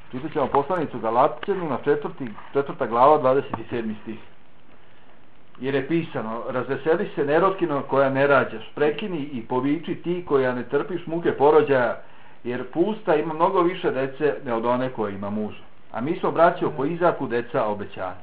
Čitat ćemo poslanicu Galačanima, 4. glava, 27. stih. Jer je pisano: razveseli se nerotkino koja ne rađaš, prekini i poviči ti koja ne trpiš muke porođaja, jer pusta ima mnogo više dece ne od one koja ima muža. A mi smo, braćo, po Izaku deca obećanja.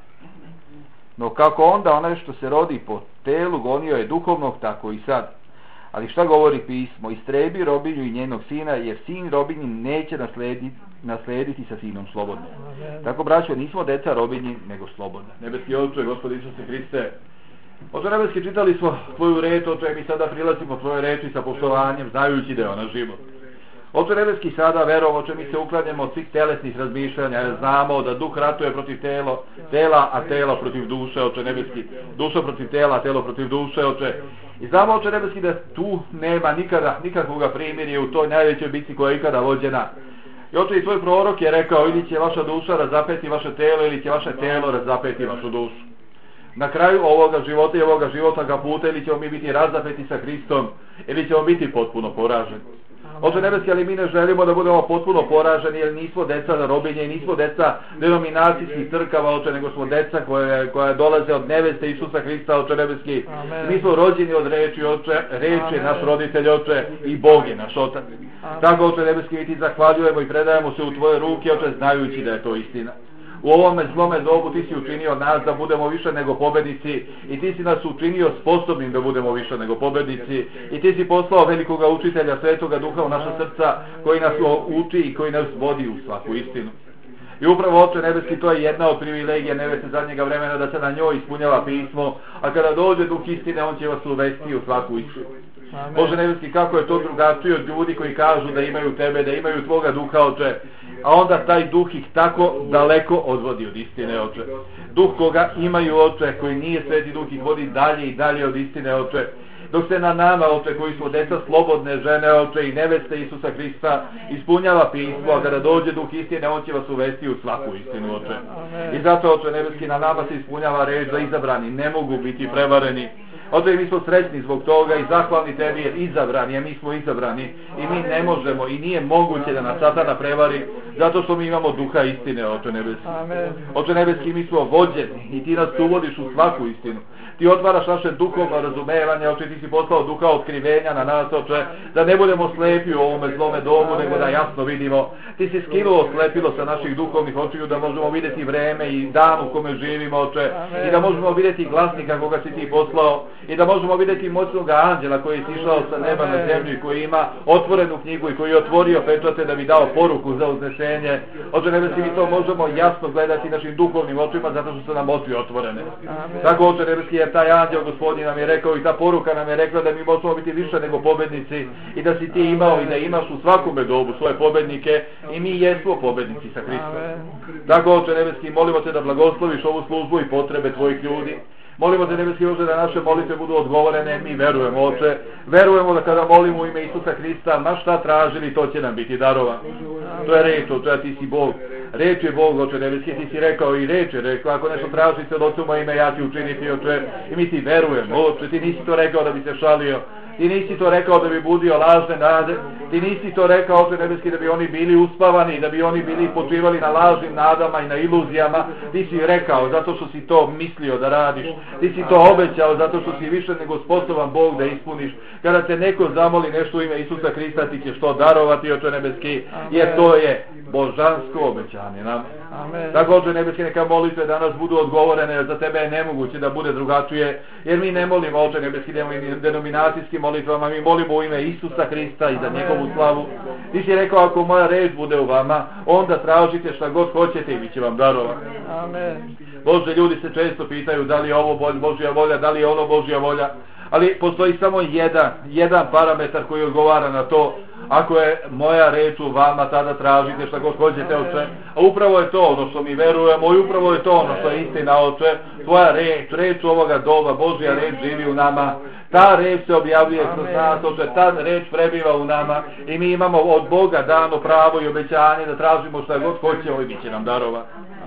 No kako onda onaj što se rodi po telu gonio je duhovnog, tako i sad. Ali šta govori pismo? Istrebi robinju i njenog sina, jer sin robinjin neće naslediti sa sinom slobodnim. Tako, braćo, nismo deca robinji, nego slobodni. Nebeski Oče, Gospod Isuse Hriste, Oče nebeski, čitali smo tvoju reč, Oče, mi sada prilazimo tvoje reči sa poštovanjem, znajući da je ona život. Oče nebeski, sada verom, Oče, mi se uklanjamo od svih telesnih razmišljanja, jer znamo da duh ratuje protiv tela, a tela protiv duše, Oče nebeski, duša protiv tela, a telo protiv duše, Oče. I znamo, Oče nebeski, da tu nema nikakvoga primirja u toj najvećoj bitci koja je ikada vođena. I Oče, i tvoj prorok je rekao: ili će vaša duša razapeti vaše telo, ili će vaše telo razapeti vašu dušu. Na kraju ovoga života i ovoga životnog puta ili ćemo mi biti razapeti sa Hristom, ili ćemo biti potpuno poraženi. Oče nebeski, ali mi ne želimo da budemo potpuno poraženi, jer nismo deca na robinje i nismo deca denominacijskih crkava, Oče, nego smo deca koja dolaze od neveste Isusa Hrista, Oče nebeski. Mi smo rođeni od reči, Oče, reč je naš roditelj, Oče, i Bog je naš Otac. Tako, Oče nebeski, mi ti zahvaljujemo i predajemo se u tvoje ruke, Oče, znajući da je to istina. U ovome zlome dobu ti si učinio nas da budemo više nego pobednici i ti si nas učinio sposobnim da budemo više nego pobednici i ti si poslao velikoga učitelja, Svetoga Duha u naša srca, koji nas uči i koji nas vodi u svaku istinu. I upravo, Oče nebeski, to je jedna od privilegija neveste zadnjega vremena, da se na njoj ispunjava pismo, a kada dođe Duh istine, on će vas uvesti u svaku istinu. Bože nebeski, kako je to drugačije od ljudi koji kažu da imaju tebe, da imaju tvoga duha, Oče, a onda taj duh ih tako daleko odvodi od istine, Oče. Duh koga imaju, Oče, koji nije Sveti Duh, ih vodi dalje i dalje od istine, Oče. Dok se na nama, Oče, koji smo deca slobodne žene, Oče, i neveste Isusa Hrista, ispunjava pismo, a kada dođe Duh istine, on će vas uvesti u svaku istinu, Oče. I zato, Oče nebeski, na nama se ispunjava reč da izabrani ne mogu biti prevareni. Oče, mi smo srećni zbog toga i zahvalni tebi, jer izabrani, a mi smo izabrani i mi ne možemo i nije moguće da nas Satana prevari, zato što mi imamo duha istine, Oče nebeski. Oče nebeski, mi smo vođeni i ti nas uvodiš u svaku istinu. Ti otvaraš naše duhovno razumevanje, Oče, ti si poslao duha otkrivenja na nas, Oče, da ne budemo slepi u ovome zlome domu, nego da jasno vidimo. Ti si skinuo slepilo sa naših duhovnih očiju, da možemo vidjeti vreme i dan u kome živimo, Oče, i da možemo vidjeti glasnika koga si ti poslao, i da možemo vidjeti moćnog anđela koji je sišao sa neba na zemlju i koji ima otvorenu knjigu i koji je otvorio pečate da bi dao poruku za uznešenje. Oče nebeski, mi to možemo jasno gledati našim duhovnim očima, zato što su nam oči otvorene. Tako, Oče nebeski, jer taj anđel Gospodin nam je rekao i ta poruka nam je rekla da mi možemo biti više nego pobednici i da si ti imao i da imaš u svakome dobu svoje pobednike i mi jesmo pobednici sa Hristom. Tako, Oče nebeski, molimo te da blagosloviš ovu službu i potrebe tvojih ljudi. Molimo te, nebeski Oče, da naše molitve budu odgovorene, mi verujemo, Oče. Verujemo da kada molimo u ime Isusa Hrista, ma šta tražili, to će nam biti darova. To je reč, Oče, a ti si Bog. Reč je Bog, Oče nebeski, ti si rekao i reč je rekao, ako nešto tražite od Oca u moje ime, ja ću učiniti, Oče. I mi ti verujemo, Oče, ti nisi to rekao da bi se šalio. Ti nisi to rekao da bi budio lažne nade. Ti nisi to rekao, Oče nebeski, da bi oni bili uspavani, da bi oni bili počivali na lažnim nadama i na iluzijama. Ti si rekao zato što si to mislio da radiš. Ti si to obećao zato što si više nego sposoban Bog da ispuniš. Kada te neko zamoli nešto u ime Isusa Hrista, ti ćeš to darovati, Oče nebeski, jer to je božansko obećanje nam. Tako, Oče nebeski, neka molitve danas budu odgovorene, za tebe je nemoguće da bude drugačije, jer mi ne molimo, Oče nebeski, denominacijskim molitvama, mi molimo u ime Isusa Hrista i za njegovu slavu. Ti si rekao, ako moja reč bude u vama, onda tražite šta god hoćete i mi će vam darovati. Bože, ljudi se često pitaju da li je ovo Božja volja, da li je ono Božja volja, ali postoji samo jedan parametar koji odgovara na to. Ako je moja reč u vama, tada tražite šta god hoćete, Oče. A upravo je to ono što mi verujemo i upravo je to ono što je istina, Oče. Tvoja reč ovoga doba, Božja reč živi u nama. Ta reč se objavljuje kroz nas, Oče, ta reč prebiva u nama i mi imamo od Boga dano pravo i obećanje da tražimo šta god hoćemo i bit će nam darova.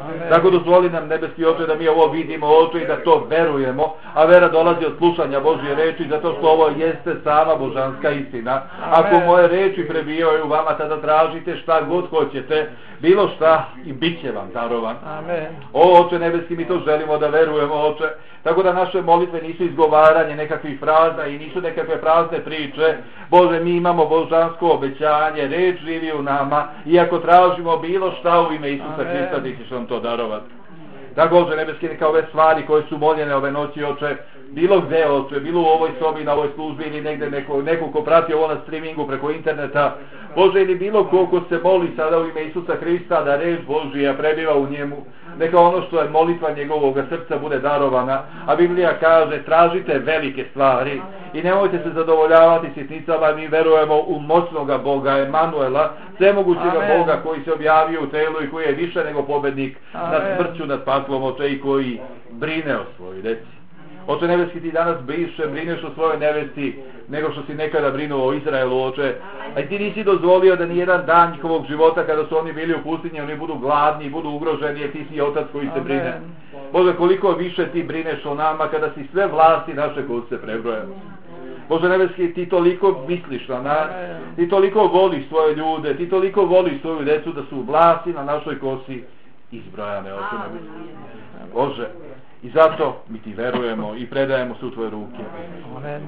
Tako dozvoli nam, nebeski Oče, da mi ovo vidimo, Oče, i da to verujemo, a vera dolazi od slušanja Božje reči, zato što ovo jeste sama božanska istina. Ako moje reči prebijaju u vama, tada tražite šta god hoćete, bilo šta, i bit će vam darovan. O, Oče nebeski, mi to želimo da verujemo, Oče, tako da naše molitve nisu izgovaranje nekakvih fraza i nisu nekakve prazne priče. Bože, mi imamo božansko obećanje, reč živi u nama, i ako tražimo bilo šta u ime Isusa Hrista, ti ćeš nam to darovati. Da, Bože nebeski, neka ove stvari koje su moljene ove noći, Oče, bilo gde, Oče, bilo u ovoj sobi, na ovoj službi, ili negde neko ko prati ovo na streamingu preko interneta, Bože, ili bilo ko se moli sada u ime Isusa Hrista, da reč Božija prebiva u njemu, neka ono što je molitva njegovog srca bude darovana, a Biblija kaže, tražite velike stvari i nemojte se zadovoljavati sitnicama. Mi verujemo u moćnoga Boga, Emanuela, svemogućega Boga koji se objavio u telu i koji je više nego pobednik nad smrću, nad paklom, Oče, i koji brine o svojoj deci. Oče nebeski, ti danas brineš o svojoj nevesti nego što si nekada brinuo o Izraelu, Oče. A ti nisi dozvolio da nijedan dan njihovog života, kada su oni bili u pustinji, oni budu gladni, budu ugroženi, jer ti si Otac koji se brine. Bože, koliko više ti brineš o nama kada si sve vlasti naše kose prebroja. Bože nebeski, ti toliko misliš na nas, ti toliko voliš svoje ljude, ti toliko voliš svoju decu da su vlasti na našoj kosi izbrojane, Oče nebeski. Bože, i zato mi ti verujemo i predajemo se u tvoje ruke. Amen.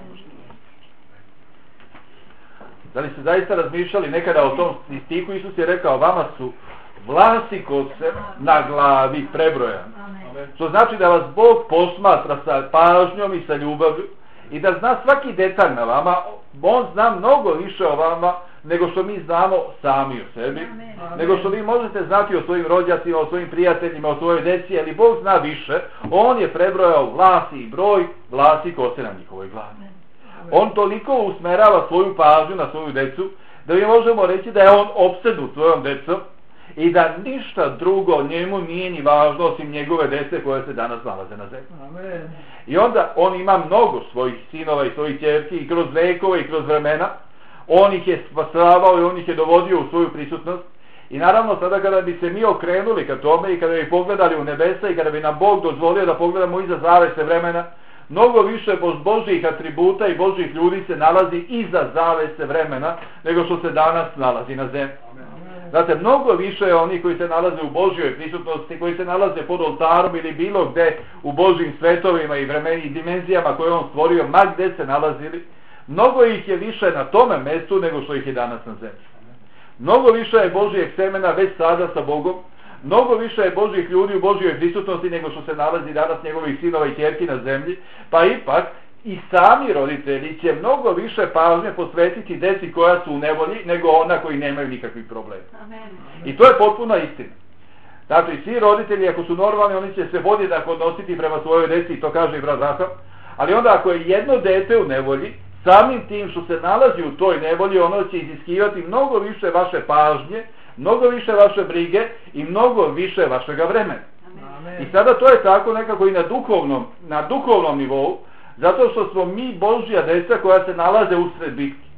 Da li ste zaista razmišljali nekada o tom stihu? Isus je rekao, vama su vlasti kose na glavi prebrojane. Što znači da vas Bog posmatra sa pažnjom i sa ljubavlju i da zna svaki detalj na vama. On zna mnogo više o vama nego što mi znamo sami o sebi, nego što vi možete znati o svojim rođacima, o svojim prijateljima, o svojoj deci, ali Bog zna više. On je prebrojao vlasti i broj vlasti kose na njihovoj glavi. On toliko usmerava svoju pažnju na svoju decu, da mi možemo reći da je on opsednut svojom decom i da ništa drugo njemu nije ni važno osim njegove dece koje se danas nalaze na zemlji. I onda on ima mnogo svojih sinova i svojih ćerki i kroz vekove i kroz vremena. On ih je spasavao i on ih je dovodio u svoju prisutnost. I naravno sada kada bi se mi okrenuli ka tome i kada bi pogledali u nebesa i kada bi nam Bog dozvolio da pogledamo iza zavese vremena, mnogo više Božjih atributa i Božjih ljudi se nalazi iza zavese vremena nego što se danas nalazi na zemlji. Znate, mnogo više je oni koji se nalaze u Božjoj prisutnosti, koji se nalaze pod oltarom ili bilo gde u Božjim svetovima i vremeni i dimenzijama koje on stvorio, ma gde se nalazili. Mnogo ih je više na tome mjestu nego što ih je danas na zemlji. Mnogo više je Božjeg semena već sada sa Bogom. Mnogo više je Božjih ljudi u Božjoj prisutnosti nego što se nalazi danas njegovih sinova i ćerki na zemlji. Pa ipak i sami roditelji će mnogo više pažnje posvetiti deci koja su u nevolji nego ona koji nemaju nikakvih problema. I to je potpuna istina. Znači, svi roditelji, ako su normalni, oni će se podjednako odnositi prema svojoj deci, i to kaže i brat Zahar. Ali onda ako je jedno dete u nevolji, samim tim što se nalazi u toj nevolji, ono će iziskivati mnogo više vaše pažnje, mnogo više vaše brige i mnogo više vašega vremena. Amen. I sada to je tako nekako i na duhovnom nivou, zato što smo mi Božja deca koja se nalaze usred bitke.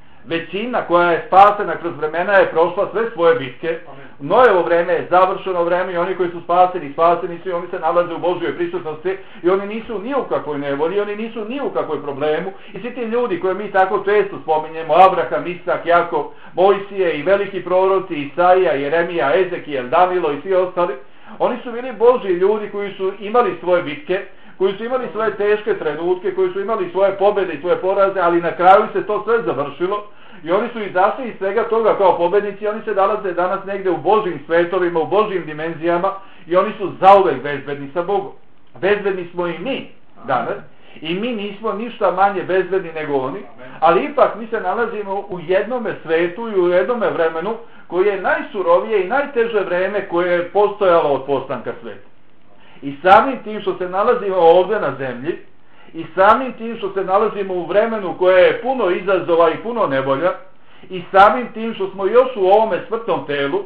Većina koja je spasena kroz vremena je prošla sve svoje bitke. Nojevo vreme je završeno vreme i oni koji su spaseni su i oni se nalaze u Božjoj prisutnosti i oni nisu ni u kakvoj nevolji, oni nisu ni u kakvoj problemu. I svi ti ljudi koje mi tako često spominjemo, Abraham, Isak, Jakov, Mojsije i veliki proroci, Isaija, Jeremija, Ezekijel, Danilo i svi ostali, oni su bili Božji ljudi koji su imali svoje bitke, koji su imali svoje teške trenutke, koji su imali svoje pobjede i svoje poraze, ali na kraju se to sve završilo i oni su izašli iz svega toga kao pobjednici. Oni se nalaze danas negde u Božjim svetovima, u Božjim dimenzijama i oni su zauvek bezbedni sa Bogom. Bezbedni smo i mi danas i mi nismo ništa manje bezbedni nego oni, ali ipak mi se nalazimo u jednome svetu i u jednome vremenu koje je najsurovije i najteže vreme koje je postojalo od postanka sveta. I samim tim što se nalazimo ovdje na zemlji i samim tim što se nalazimo u vremenu koje je puno izazova i puno nevolja i samim tim što smo još u ovome smrtnom telu,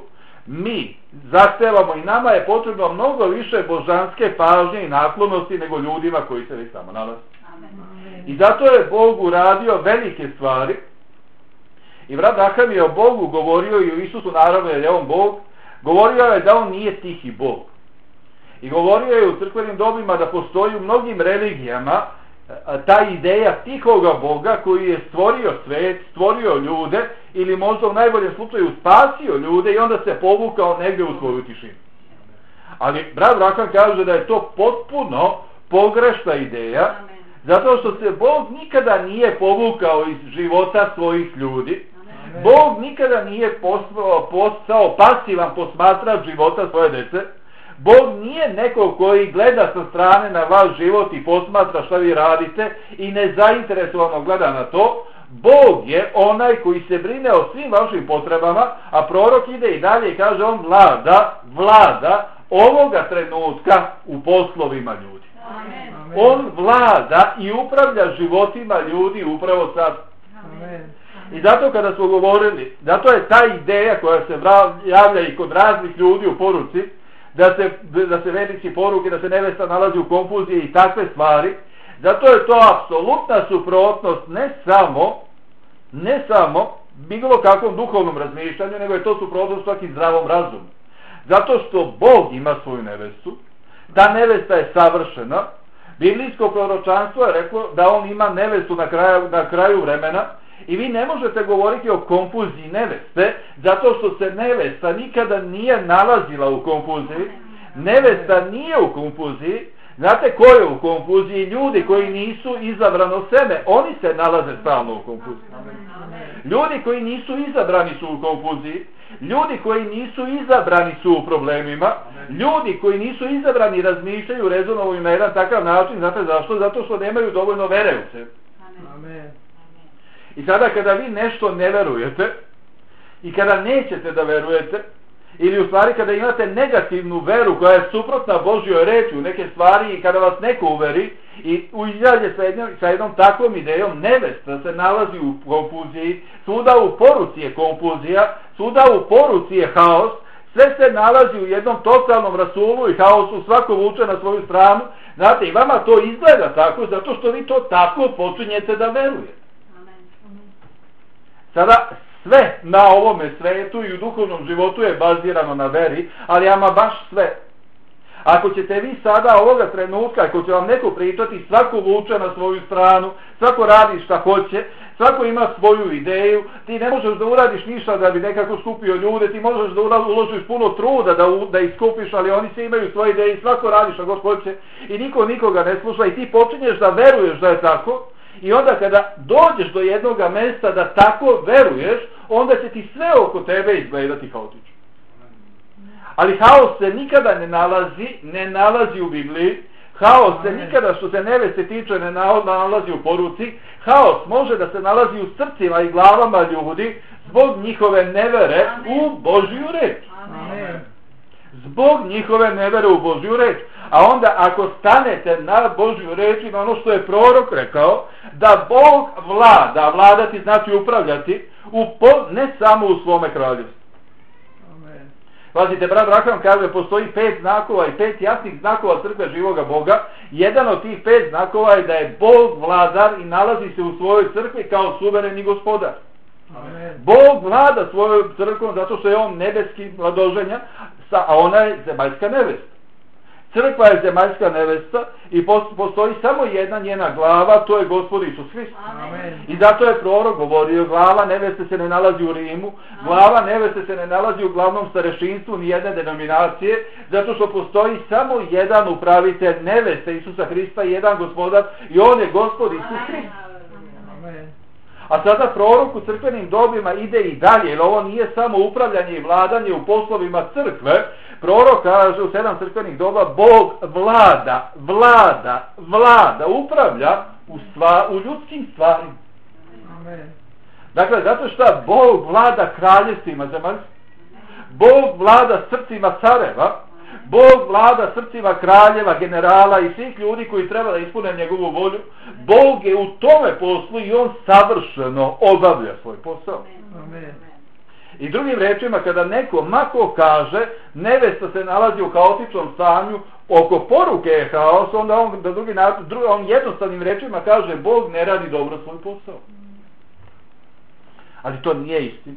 mi zahtevamo i nama je potrebno mnogo više božanske pažnje i naklonosti nego ljudima koji se već tamo nalaze. I zato je Bog uradio velike stvari. I brat Zahar je o Bogu govorio i o Isusu, naravno jer je on Bog, Govorio je da on nije tihi Bog. I govorio je u crkvenim dobima da postoji u mnogim religijama ta ideja tihoga Boga koji je stvorio svet, stvorio ljude ili možda u najboljem slučaju spasio ljude i onda se povukao negdje u svoju tišinu. Ali brat Branham kaže da je to potpuno pogrešna ideja, zato što se Bog nikada nije povukao iz života svojih ljudi. Bog nikada nije postao pasivan posmatrač života svoje dece. Bog nije neko koji gleda sa strane na vaš život i posmatra šta vi radite i nezainteresovano gleda na to. Bog je onaj koji se brine o svim vašim potrebama, a prorok ide i dalje i kaže on vlada ovoga trenutka u poslovima ljudi. Amen. On vlada i upravlja životima ljudi upravo sad. Amen. I zato kada smo govorili, zato je ta ideja koja se javlja i kod raznih ljudi u poruci, da se verici poruke, da se nevesta nalazi u konfuziji i takve stvari, zato je to apsolutna suprotnost ne samo bilo kakvom duhovnom razmišljanju, nego je to suprotnost čak i zdravom razumu. Zato što Bog ima svoju nevestu, ta nevesta je savršena, biblijsko proročanstvo je reklo da on ima nevestu na kraju vremena i vi ne možete govoriti o konfuziji neveste, zato što se nevesta nikada nije nalazila u konfuziji. Nevesta nije u konfuziji. Znate ko je u konfuziji? Ljudi koji nisu izabrano seme, oni se nalaze stalno u konfuziji. Ljudi koji nisu izabrani su u konfuziji, ljudi koji nisu izabrani su u problemima, ljudi koji nisu izabrani razmišljaju, rezonuju na jedan takav način. Znate zašto? Zato što nemaju dovoljno vere u sebe. Amen. I sada kada vi nešto ne verujete i kada nećete da verujete, ili u stvari kada imate negativnu veru koja je suprotna Božjoj reči u neke stvari i kada vas neko uveri i izađe sa jednom takvom idejom, nevesta se nalazi u konfuziji, svuda u poruci je konfuzija, svuda u poruci je haos, sve se nalazi u jednom totalnom rasulu i haosu, svako vuče na svoju stranu. Znate, i vama to izgleda tako zato što vi to tako počinjete da verujete. Sada sve na ovome svetu i u duhovnom životu je bazirano na veri, ali ama baš sve. Ako ćete vi sada ovoga trenutka, ako će vam neko pričati, svako vuče na svoju stranu, svako radi šta hoće, svako ima svoju ideju, ti ne možeš da uradiš ništa da bi nekako skupio ljude, ti možeš da uložiš puno truda da ih skupiš, ali oni se imaju svoje ideje i svako radi šta god hoće i niko nikoga ne sluša i ti počinješ da veruješ da je tako. I onda kada dođeš do jednog mjesta da tako veruješ, onda će ti sve oko tebe izgledati haotično. Ali haos se nikada ne nalazi u Bibliji, haos se nikada što se neveste tiče ne nalazi u poruci, haos može da se nalazi u srcima i glavama ljudi zbog njihove nevere u Božju reč. Zbog njihove nevere u Božju reč. A onda ako stanete na Božju reč i na ono što je prorok rekao, da Bog vlada, vladati znači upravljati, ne samo u svome kraljevstvu. Pazite, brat Branham kaže, postoji 5 znakova i 5 jasnih znakova crkve živoga Boga. Jedan od tih 5 znakova je da je Bog vladar i nalazi se u svojoj crkvi kao suvereni gospodar. Amen. Bog vlada svojom crkvom zato što je on nebeski vladoženja, a ona je zemaljska nevesta. Crkva je zemaljska nevesta i postoji samo jedna njena glava, to je Gospod Isus Hrist. I zato je prorok govorio, glava neveste se ne nalazi u Rimu, glava neveste se ne nalazi u glavnom starešinstvu ni jedne denominacije, zato što postoji samo jedan upravitelj neveste Isusa Hrista i jedan gospodar i on je Gospod Isus Hrist. A sada prorok u crkvenim dobima ide i dalje, jer ovo nije samo upravljanje i vladanje u poslovima crkve. Prorok kaže u 7 crkvenih doba, Bog vlada, upravlja u ljudskim stvarima. Amen. Dakle, zato što Bog vlada kraljevstvima zemaljskim, Bog vlada srcima careva, Bog vlada srcima kraljeva, generala i svih ljudi koji treba da ispune njegovu volju. Bog je u tome poslu i on savršeno obavlja svoj posao. Amen. I drugim rečima, kada neko mako kaže nevesta se nalazi u haotičnom stanju, oko poruke je haos, onda on jednostavnim rečima kaže Bog ne radi dobro svoj posao. Ali to nije istina.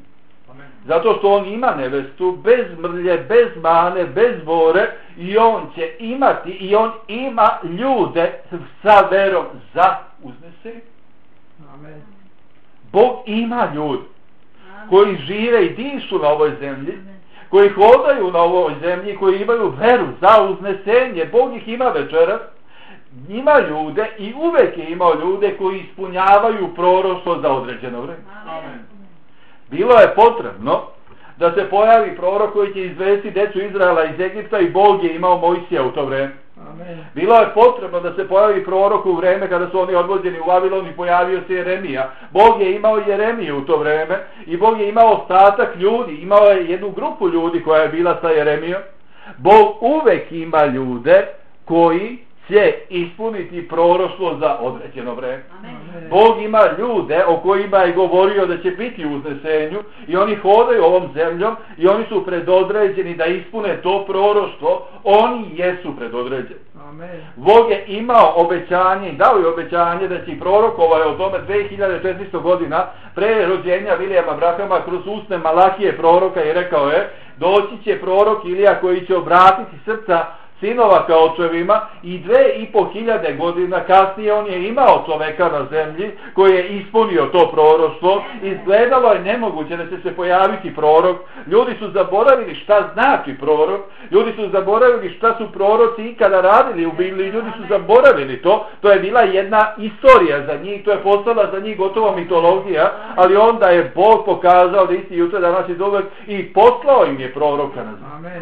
Zato što on ima nevestu, bez mrlje, bez mane, bez bore, i on će imati, i on ima ljude sa verom za uznesenje. Amen. Bog ima ljude koji žive i dišu na ovoj zemlji, koji hodaju na ovoj zemlji, koji imaju veru za uznesenje. Bog ih ima večeras. Ima ljude i uvek je imao ljude koji ispunjavaju proroštvo za određeno vreme. Amen. Bilo je potrebno da se pojavi prorok koji će izvesti decu Izraela iz Egipta, i Bog je imao Mojsija u to vreme. Amen. Bilo je potrebno da se pojavi prorok u vreme kada su oni odvođeni u Vavilon, i pojavio se Jeremija. Bog je imao Jeremiju u to vreme, i Bog je imao ostatak ljudi, imao je jednu grupu ljudi koja je bila sa Jeremijom. Bog uvek ima ljude koji će ispuniti proroštvo za određeno vreme. Amen. Bog ima ljude o kojima je govorio da će biti u uznesenju, i oni hodaju ovom zemljom i oni su predodređeni da ispune to proroštvo. Oni jesu predodređeni. Amen. Bog je imao obećanje i dao je obećanje da će prorokovao o tome 2400 godina pre rođenja Vilijama Brahama kroz usne Malahije proroka, i rekao je: doći će prorok Ilija koji će obratiti srca sinova ka očevima, i 2500 godina kasnije on je imao čoveka na zemlji koji je ispunio to proroštvo. Izgledalo je nemoguće da će se pojaviti prorok. Ljudi su zaboravili šta znači prorok, ljudi su zaboravili šta su proroci ikada radili u Bibliji, ljudi su zaboravili to. To je bila jedna istorija za njih, to je postala za njih gotovo mitologija, ali onda je Bog pokazao da isti juče, danas i dovek, i poslao im je proroka na zemlji. Amen.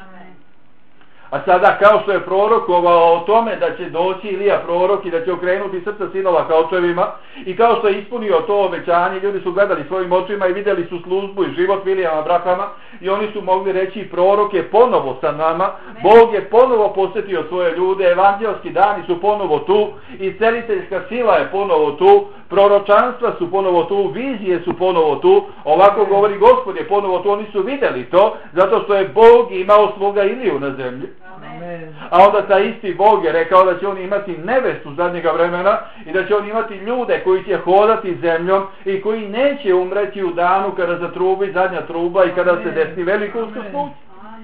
A sada, kao što je prorokovao o tome da će doći Ilija prorok i da će okrenuti srca sinova ka očevima, i kao što je ispunio to obećanje, ljudi su gledali svojim očima i vidjeli su službu i život Vilijama Brahama, i oni su mogli reći: prorok je ponovo sa nama, Bog je ponovo posjetio svoje ljude, evanđelski dani su ponovo tu, isceliteljska sila je ponovo tu, proročanstva su ponovo tu, vizije su ponovo tu. Ovako govori Gospod je ponovo tu. Oni su vidjeli to zato što je Bog imao svoga Iliju na zemlji. Amen. A onda taj isti Bog je rekao da će on imati nevestu zadnjega vremena i da će on imati ljude koji će hodati zemljom i koji neće umreti u danu kada zatrubi zadnja truba i kada se desi veliko uskrsnuće.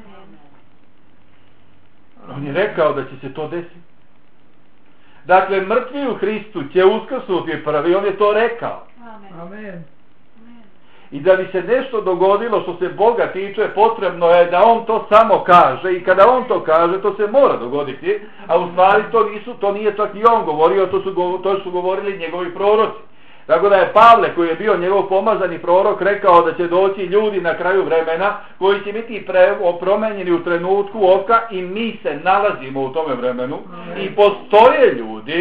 On je rekao da će se to desiti. Dakle, mrtvi u Hristu će uskrsnuti prvi, on je to rekao. Amen. I da bi se nešto dogodilo što se Boga tiče, potrebno je da on to samo kaže, i kada on to kaže, to se mora dogoditi, a u stvari to nije čak i on govorio, to su govorili njegovi proroci. Tako da je Pavle, koji je bio njegov pomazani prorok, rekao da će doći ljudi na kraju vremena koji će biti promenjeni u trenutku oka, i mi se nalazimo u tome vremenu. I postoje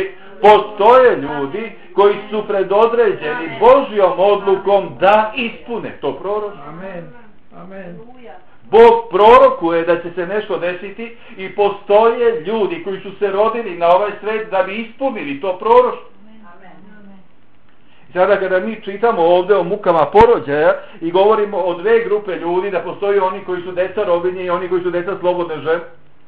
ljudi koji su predodređeni Božjom odlukom da ispune to proroštvo. Amen. Amen. Bog prorokuje da će se nešto desiti, i postoje ljudi koji su se rodili na ovaj svet da bi ispunili to proroštvo. Sada kada mi čitamo ovdje o mukama porođaja i govorimo o dve grupe ljudi, da postoji oni koji su deca robinje i oni koji su deca slobodne žene,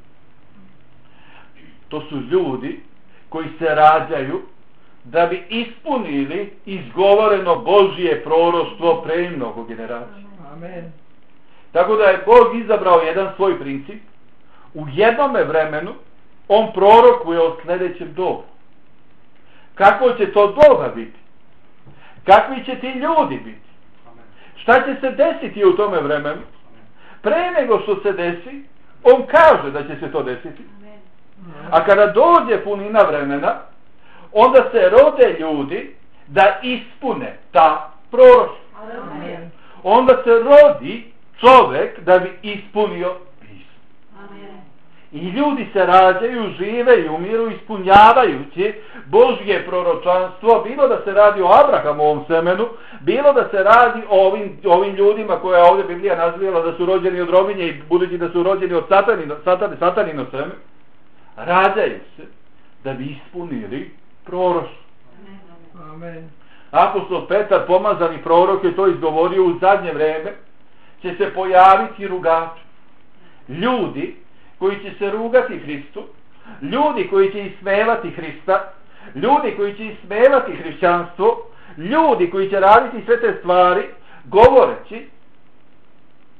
to su ljudi koji se rađaju da bi ispunili izgovoreno Božje proroštvo pre mnogo generacija. Amen. Tako da je Bog izabrao jedan svoj princip. U jednome vremenu on prorokuje o sljedećem dobu. Kako će to doba biti? Kakvi će ti ljudi biti? Šta će se desiti u tome vremenu? Pre nego što se desi, on kaže da će se to desiti. A kada dođe punina vremena, onda se rode ljudi da ispune ta proroštva. Onda se rodi čovjek da bi ispunio pismo. I ljudi se rađaju, žive i umiru ispunjavajući Božje proročanstvo, bilo da se radi o Abrahamovom semenu, bilo da se radi o ovim ljudima koje je ovdje Biblija nazvala da su rođeni od robinje, i budući da su rođeni od satanino seme, rađaju se da bi ispunili proroštvo. Amen. Apostol Petar, pomazani prorok, je to izgovorio: u zadnje vreme će se pojaviti rugači. Ljudi koji će se rugati Hristu, ljudi koji će ismevati Hrista, ljudi koji će ismevati hrišćanstvo, ljudi koji će raditi sve te stvari, govoreći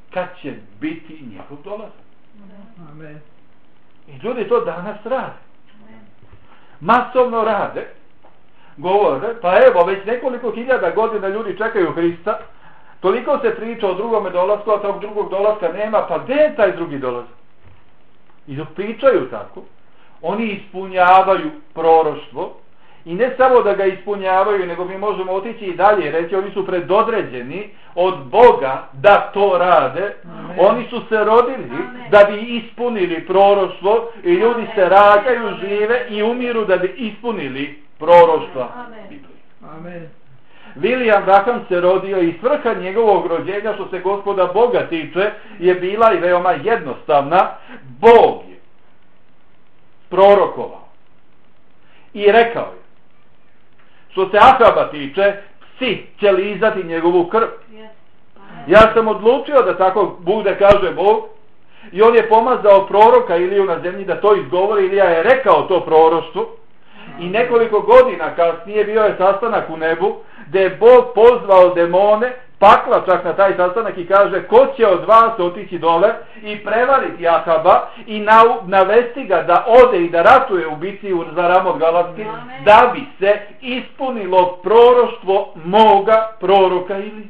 kad će biti njegov dolazak. Amen. I ljudi to danas rade. Masovno rade. Govore, pa evo, već nekoliko hiljada godina ljudi čekaju Hrista, toliko se priča o drugome dolasku, a tog drugog dolaska nema, pa gdje je taj drugi dolazak? I dok pričaju tako, oni ispunjavaju proroštvo, i ne samo da ga ispunjavaju, nego mi možemo otići i dalje i reći, oni su predodređeni od Boga da to rade. Amen. Oni su se rodili da bi ispunili proroštvo i ljudi se rađaju, žive i umiru da bi ispunili proroštva Biblije. Amen. William Branham se rodio i svrha njegovog rođenja, što se Gospoda Boga tiče, je bila i veoma jednostavna. Bog je prorokovao i rekao je, što se Ahaba tiče, psi će lizati njegovu krv. Ja sam odlučio da tako bude, kaže Bog, i on je pomazao proroka Iliju na zemlji da to izgovori. Ilija je rekao to proroštvo i nekoliko godina kasnije bio je sastanak u nebu gdje je Bog pozvao demone, pakla čak na taj sastanak i kaže, ko će od vas otići dole i prevariti Ahaba i navesti ga da ode i da ratuje u bici za Ramot Galatski, da bi se ispunilo proroštvo moga proroka Ilije.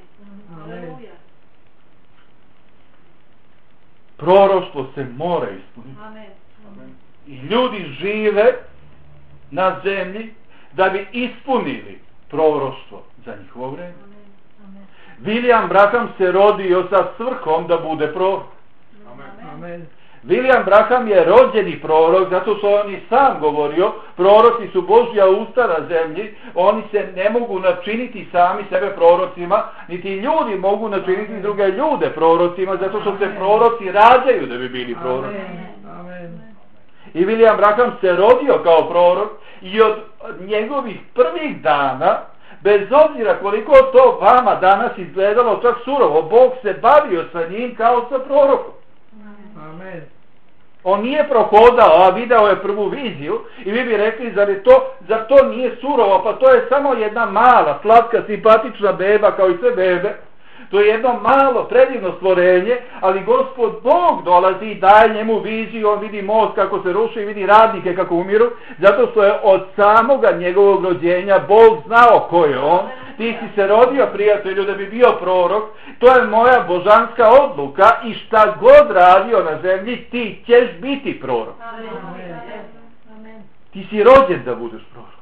Proroštvo se mora ispuniti. I ljudi žive na zemlji da bi ispunili proroštvo za njihovo vreme. William Branham se rodio sa svrhom da bude prorok. Amen. William Branham je rođeni prorok, zato što on i sam govorio, proroci su Božja usta na zemlji, oni se ne mogu načiniti sami sebe prorocima, niti ljudi mogu načiniti druge ljude prorocima, zato što se proroci rađaju da bi bili proroci. Amen. I William Branham se rodio kao prorok i od njegovih prvih dana, bez obzira koliko to vama danas izgledalo čak surovo, Bog se bavio sa njim kao sa prorokom. Amen. On nije prohodao, a video je prvu viziju i vi bi rekli, zar to nije surovo, pa to je samo jedna mala, slatka, simpatična beba kao i sve bebe. To je jedno malo, predivno stvorenje, ali Gospod Bog dolazi i daje njemu viziju, on vidi most kako se ruši i vidi radnike kako umiru, zato što je od samoga njegovog rođenja Bog znao ko je on. Ti si se rodio, prijatelju, da bi bio prorok, to je moja božanska odluka i šta god radio na zemlji, ti ćeš biti prorok. Amen. Ti si rođen da budeš prorok.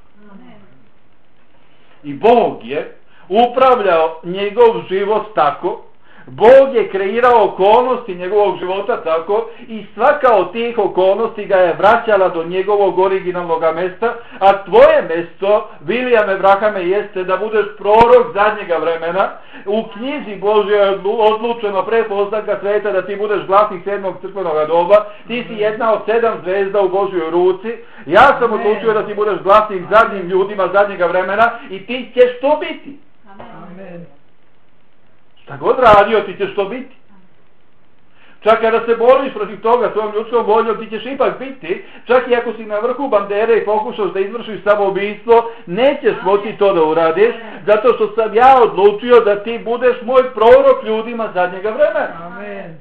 I Bog je upravljao njegov život tako, Bog je kreirao okolnosti njegovog života tako i svaka od tih okolnosti ga je vraćala do njegovog originalnog mjesta, a tvoje mjesto, Williame Branhame, jeste da budeš prorok zadnjega vremena. U knjizi Božje je odlučeno pre postanka sveta da ti budeš glasnik 7. crkvenog doba, ti si jedna od 7 zvezda u Božjoj ruci, ja sam odlučio da ti budeš glasnik zadnjim ljudima zadnjega vremena i ti ćeš to biti. Amen. Šta god radio, ti ćeš to biti. Čak kada se boriš protiv toga svojom ljudskom voljom, ti ćeš ipak biti. Čak i ako si na vrhu bandere i pokušaš da izvršiš samoubistvo, nećeš moći to da uradiš, zato što sam ja odlučio da ti budeš moj prorok ljudima zadnjega vremena. Amen.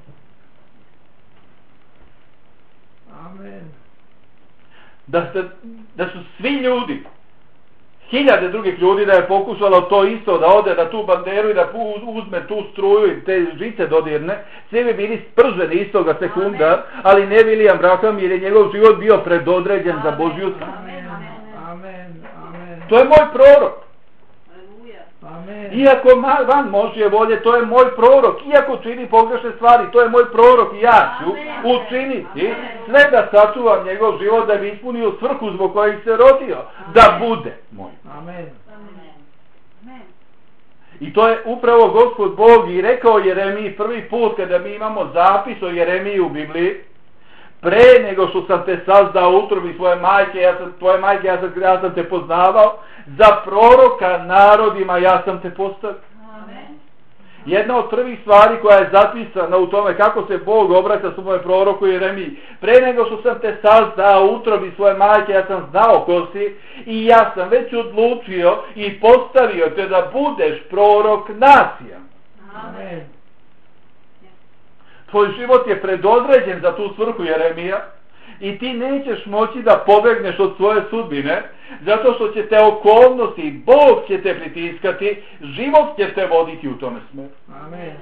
Amen. Da su svi ljudi, hiljade drugih ljudi da je pokušalo to isto, da ode na tu banderu i da uzme tu struju i te žice dodirne, svi bi bili sprženi istoga sekunda, ali ne William Branham, jer je njegov život bio predodređen za Božju slavu. Amen. To je moj prorok. Amen. Iako van Božje volje, to je moj prorok. Iako čini pogrešne stvari, to je moj prorok i ja ću učiniti sve da sačuvam njegov život, da bi ispunio svrhu zbog kojeg se rodio, da bude moj. Amen. I to je upravo Gospod Bog i rekao Jeremiji prvi put kada mi imamo zapis o Jeremiji u Bibliji. Pre nego što sam te sazdao u utrobi svoje majke, ja sam te poznavao, za proroka narodima ja sam te postavio. Jedna od prvih stvari koja je zapisana u tome kako se Bog obraća svome proroku Jeremiji. Pre nego što sam te sazdao u utrobi svoje majke, ja sam znao ko si i ja sam već odlučio i postavio te da budeš prorok nacija. Amen. Tvoj život je predodređen za tu svrhu, Jeremija, i ti nećeš moći da pobegneš od svoje sudbine, zato što će te okolnosti, Bog će te pritiskati, život će te voditi u tome smjeru. Amen.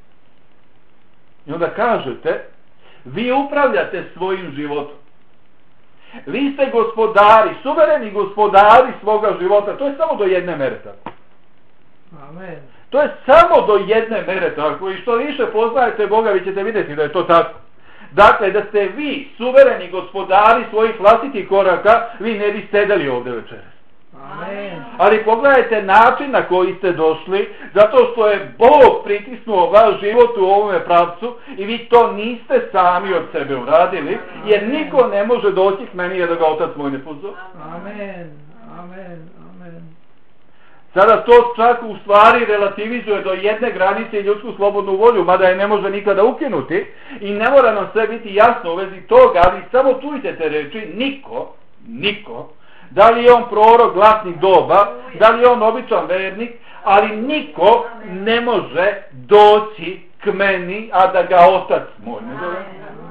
I onda kažete, vi upravljate svojim životom. Vi ste gospodari, suvereni gospodari svoga života. To je samo do jedne mere tako. Amen. To je samo do jedne mere tako. I što više poznajete Boga, vi ćete vidjeti da je to tako. Dakle, da ste vi suvereni gospodari svojih vlastitih koraka, vi ne bi sedeli ovdje večeras. Amen. Ali pogledajte način na koji ste došli, zato što je Bog pritisnuo vaš život u ovome pravcu i vi to niste sami od sebe uradili, jer niko ne može doći k meni da ga Otac moj ne pozove. Amen. Amen. Amen. Sada to čak u stvari relativizuje do jedne granice ljudsku slobodnu volju, mada je ne može nikada ukinuti i ne mora nam sve biti jasno u vezi toga, ali samo čujte te reči, niko, da li je on prorok glasnih doba, da li je on običan vernik, ali niko ne može doći k meni, a da ga Otac moj ne zove.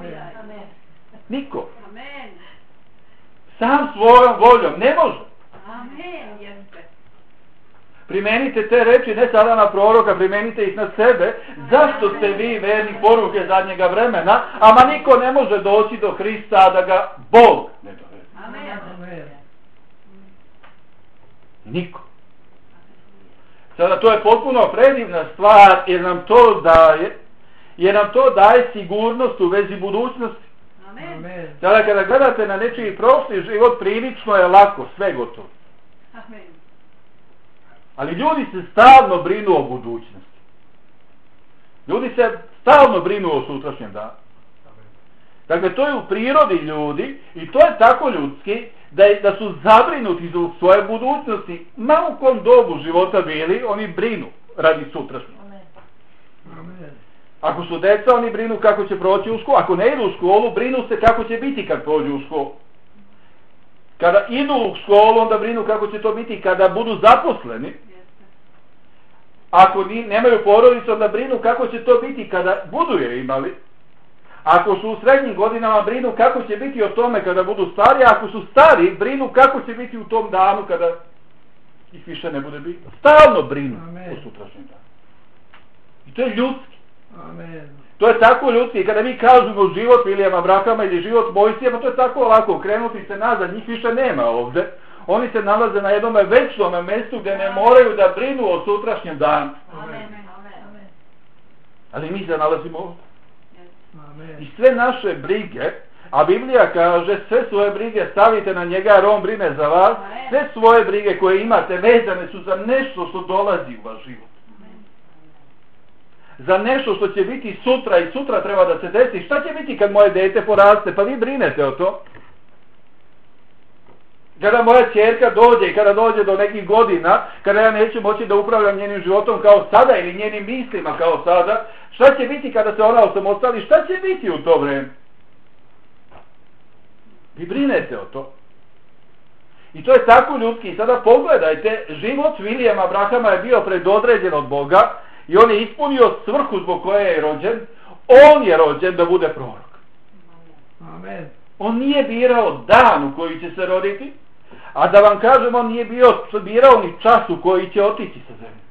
Niko. Sam svojom voljom ne može. Primenite te reči ne sada na proroka, primenite ih na sebe. Zašto ste vi verni poruke zadnjega vremena, ama niko ne može doći do Hrista, a da ga Bog ne dovede. Amen. Niko. Sada to je potpuno predivna stvar jer nam to daje sigurnost u vezi budućnosti. Amen. Sada kada gledate na nečiji prošli život, prilično je lako, sve gotovo. Amen. Ali ljudi se stalno brinu o budućnosti. Ljudi se stalno brinu o sutrašnjem danu. Dakle, to je u prirodi ljudi i to je tako ljudski da su zabrinuti za svoje budućnosti. Ma u kom dobu života bili, oni brinu radi sutrašnjeg. Amen. Ako su deca, oni brinu kako će proći u školu. Ako ne idu u školu, brinu se kako će biti kad prođu u školu. Kada idu u školu, onda brinu kako će to biti kada budu zaposleni. Ako nemaju porodicu, onda brinu kako će to biti kada budu je imali. Ako su u srednjim godinama, brinu kako će biti o tome kada budu stari. Ako su stari, brinu kako će biti u tom danu kada ih više ne bude bitno. Stalno brinu o sutrašnjem danu. I to je ljudski. Amen. To je tako ljudski. Kada mi kažemo život Vilijama Abrahama ili život Mojsija, to je tako lako krenuti se nazad. Njih više nema ovdje. Oni se nalaze na jednom večnom mjestu gdje ne moraju da brinu o sutrašnjem danu. Amen. Ali mi se nalazimo ovdje. Amen. I sve naše brige, a Biblija kaže sve svoje brige stavite na njega jer on brine za vas, sve svoje brige koje imate vezane su za nešto što dolazi u vaš život. Za nešto što će biti sutra i sutra treba da se desi. Šta će biti kad moje dete poraste? Pa vi brinete o to. Kada moja ćerka dođe i kada dođe do nekih godina, kada ja neću moći da upravljam njenim životom kao sada ili njenim mislima kao sada, šta će biti kada se ona osamostali? Šta će biti u to vreme? Vi brinete o to. I to je tako ljudski. Sada pogledajte, život Vilijama Abrahama je bio predodređen od Boga i on je ispunio svrhu zbog koje je rođen. On je rođen da bude prorok. Amen. On nije birao dan u koji će se roditi, a da vam kažem, on nije birao ni čas u koji će otići sa zemlje.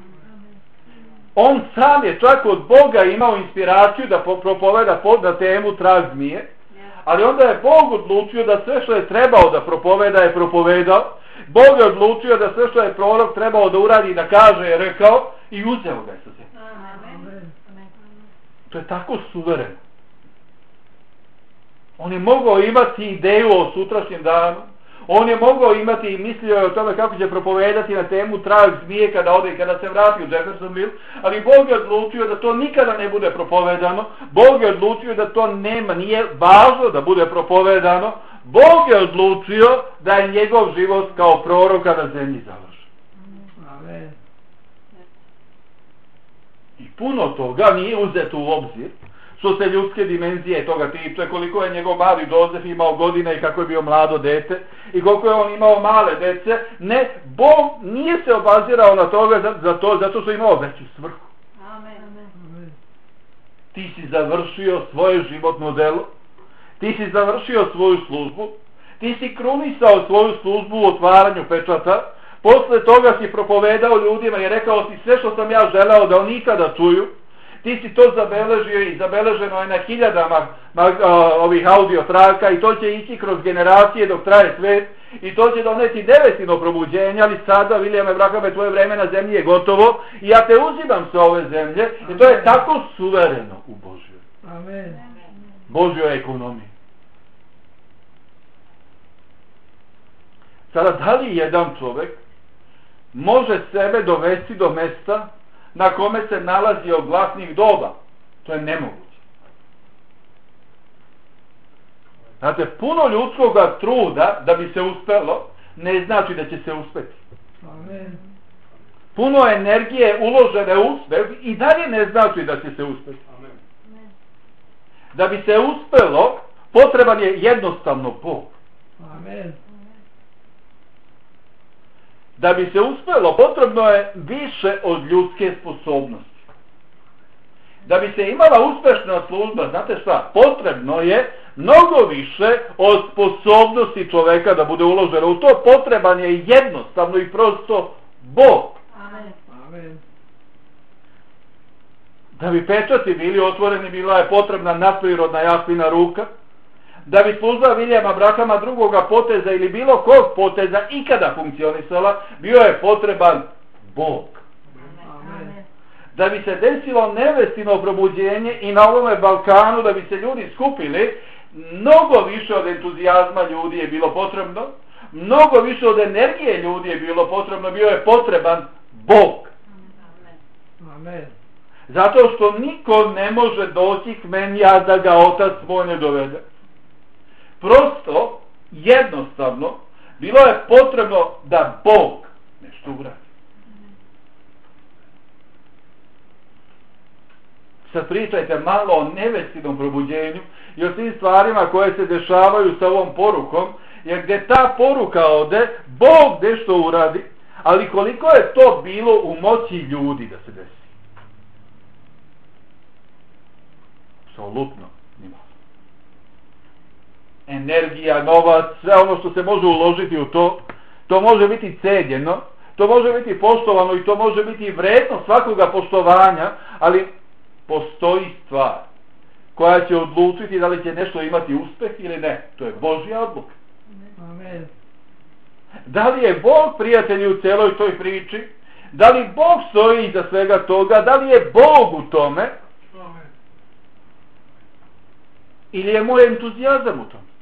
On sam je čak od Boga imao inspiraciju da propoveda na temu trag zmije, ali onda je Bog odlučio da sve što je trebao da propoveda je propovedao. Bog je odlučio da sve što je prorok trebao da uradi i da kaže je rekao i uzeo ga je sa zemlje. To je tako suvereno. On je mogao imati ideju o sutrašnjem danu. On je mogao imati i mislio je o tome kako će propovedati na temu trag zmije kada ode i kada se vrati u Jeffersonville, ali Bog je odlučio da to nikada ne bude propovedano. Bog je odlučio da to nije važno da bude propovedano. Bog je odlučio da je njegov život kao proroka na zemlji završen. Amen. I puno toga nije uzeto u obzir. Što se ljudske dimenzije toga tiče, koliko je njegov mali Jozef imao godine i kako je bio mlado dete i koliko je on imao male dece. Ne, Bog nije se obazirao na toga zato što je imao veću svrhu. Amen. ti si završio svoje životno delo, ti si završio svoju službu, ti si krunisao svoju službu u otvaranju pečata, posle toga si propovedao ljudima i rekao si sve što sam ja želeo da oni nikada čuju, ti si to zabeležio i zabeleženo je na hiljadama ovih audio traka i to će ići kroz generacije dok traje svet i to će doneti nevetino probuđenja, ali sada, Vilijame Brahame, tvoje vreme na zemlji je gotovo i ja te uzimam sa ove zemlje i to je tako suvereno u Božjoj. Amen. Božjoj ekonomiji. Sada, da li jedan čovjek može sebe dovesti do mesta na kome se nalazi oglasnih doba? To je nemoguće. Znate, puno ljudskog truda da bi se uspelo ne znači da će se uspeti. Amen. Puno energije uložene u uspeh i dalje ne znači da će se uspeti. Amen. Da bi se uspelo, potreban je jednostavno Bog. Amen. Da bi se uspelo, potrebno je više od ljudske sposobnosti. Da bi se imala uspešna služba, znate šta, potrebno je mnogo više od sposobnosti čoveka da bude uloženo u to. Potreban je jednostavno i prosto Bog. Amen. Amen. Da bi pečati bili otvoreni, bila je potrebna nadprirodna Jahvina ruka. Da bi služba Vilijama Brahama drugoga poteza ili bilo kog poteza ikada funkcionisala, bio je potreban Bog. Amen. Da bi se desilo nevestino probuđenje i na ovome Balkanu, da bi se ljudi skupili, mnogo više od entuzijazma ljudi je bilo potrebno, mnogo više od energije ljudi je bilo potrebno, bio je potreban Bog. Amen. Zato što niko ne može doći k meni, a da ga Otac svoj ne dovede. Prosto, jednostavno, bilo je potrebno da Bog nešto uradi. Sad pričajte malo o nevestinom probuđenju i o svim stvarima koje se dešavaju sa ovom porukom, jer gdje ta poruka ode, Bog nešto uradi, ali koliko je to bilo u moći ljudi da se desi? Apsolutno nima. Energija, novac, sve ono što se može uložiti u to, to može biti cenjeno, to može biti poštovano i to može biti vredno svakoga poštovanja, ali postoji stvar koja će odlučiti da li će nešto imati uspeh ili ne. To je Božja odluka. Amen. Da li je Bog prijatelj u celoj toj priči? Da li Bog stoji iza svega toga? Da li je Bog u tome? Amen. Ili je moj entuzijazam u tome?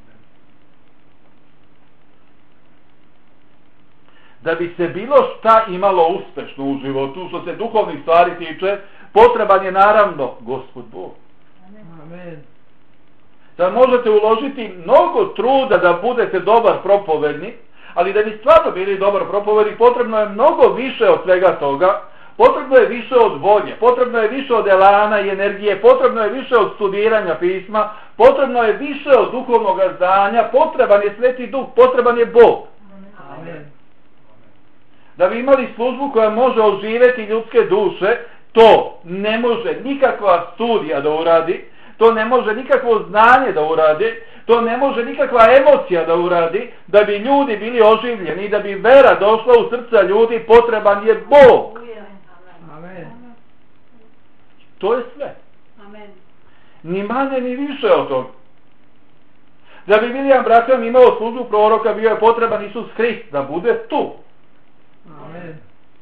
Da bi se bilo šta imalo uspešno u životu, što se duhovnih stvari tiče, potreban je naravno Gospod Bog. Amen. Da možete uložiti mnogo truda da budete dobar propovednik, ali da bi stvarno bili dobar propovednik, potrebno je mnogo više od svega toga. Potrebno je više od volje, potrebno je više od elana i energije, potrebno je više od studiranja pisma, potrebno je više od duhovnog znanja, potreban je Sveti Duh, potreban je Bog. Amen. Da bi imali službu koja može oživjeti ljudske duše, to ne može nikakva studija da uradi, to ne može nikakvo znanje da uradi, to ne može nikakva emocija da uradi. Da bi ljudi bili oživljeni, da bi vera došla u srca ljudi, potreban je Bog. Amen. To je sve. Amen. Ni manje ni više od toga. Da bi Vilijam Braham imao službu proroka, bio je potreban Isus Hrist da bude tu. Amen.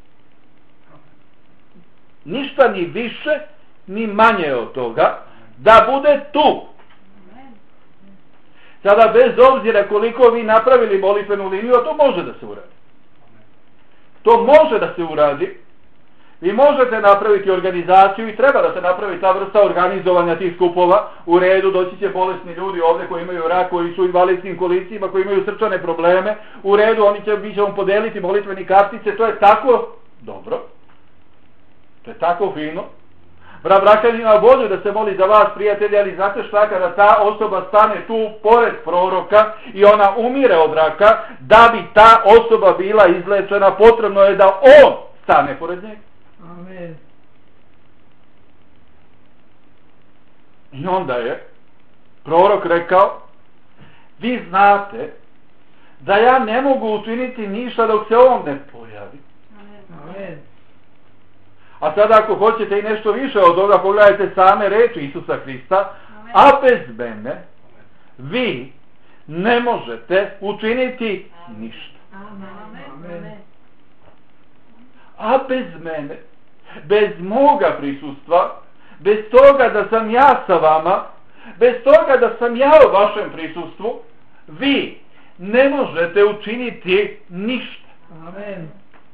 Ništa ni više, ni manje od toga, da bude tu. Sada, bez obzira koliko vi napravili molitvenu liniju, to može da se uradi. To može da se uradi. Vi možete napraviti organizaciju i treba da se napravi ta vrsta organizovanja tih skupova. U redu, doći će bolesni ljudi ovdje koji imaju rak, koji su u invalidskim kolicima, koji imaju srčane probleme. U redu, mi ćemo podeliti molitveni kartice. To je tako dobro. To je tako fino. Braham ima volju da se moli za vas, prijatelji, ali znate šta, kada ta osoba stane tu pored proroka i ona umire od raka, da bi ta osoba bila izlečena, potrebno je da on stane pored njega. Amen. I onda je prorok rekao, vi znate da ja ne mogu učiniti ništa dok se on ne pojavi. Amen. A sada ako hoćete i nešto više od toga, pogledajte same reči Isusa Hrista, a bez mene vi ne možete učiniti ništa. Amen. A bez mene, bez moga prisustva, bez toga da sam ja sa vama, bez toga da sam ja u vašem prisustvu, vi ne možete učiniti ništa. Amen.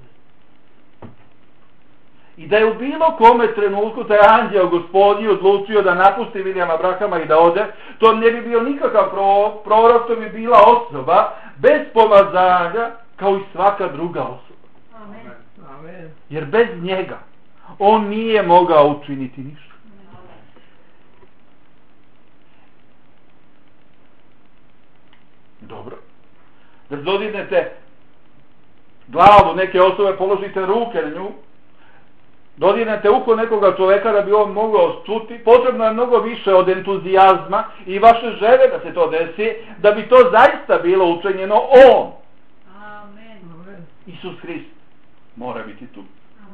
I da je u bilo kome trenutku taj anđeo Gospodnji odlučio da napusti Vilijama Branhama i da ode, to ne bi bio nikakav prorok, to bi bila osoba bez pomazanja kao i svaka druga osoba. Amen. Jer bez njega on nije mogao učiniti ništa. Dobro. Da dodirnete glavu neke osobe, položite ruke na nju, dodirnete uho nekoga čoveka da bi on mogao čuti, potrebno je mnogo više od entuzijazma i vaše želje da se to desi, da bi to zaista bilo učinjeno on. Amen. Isus Hrist mora biti tu.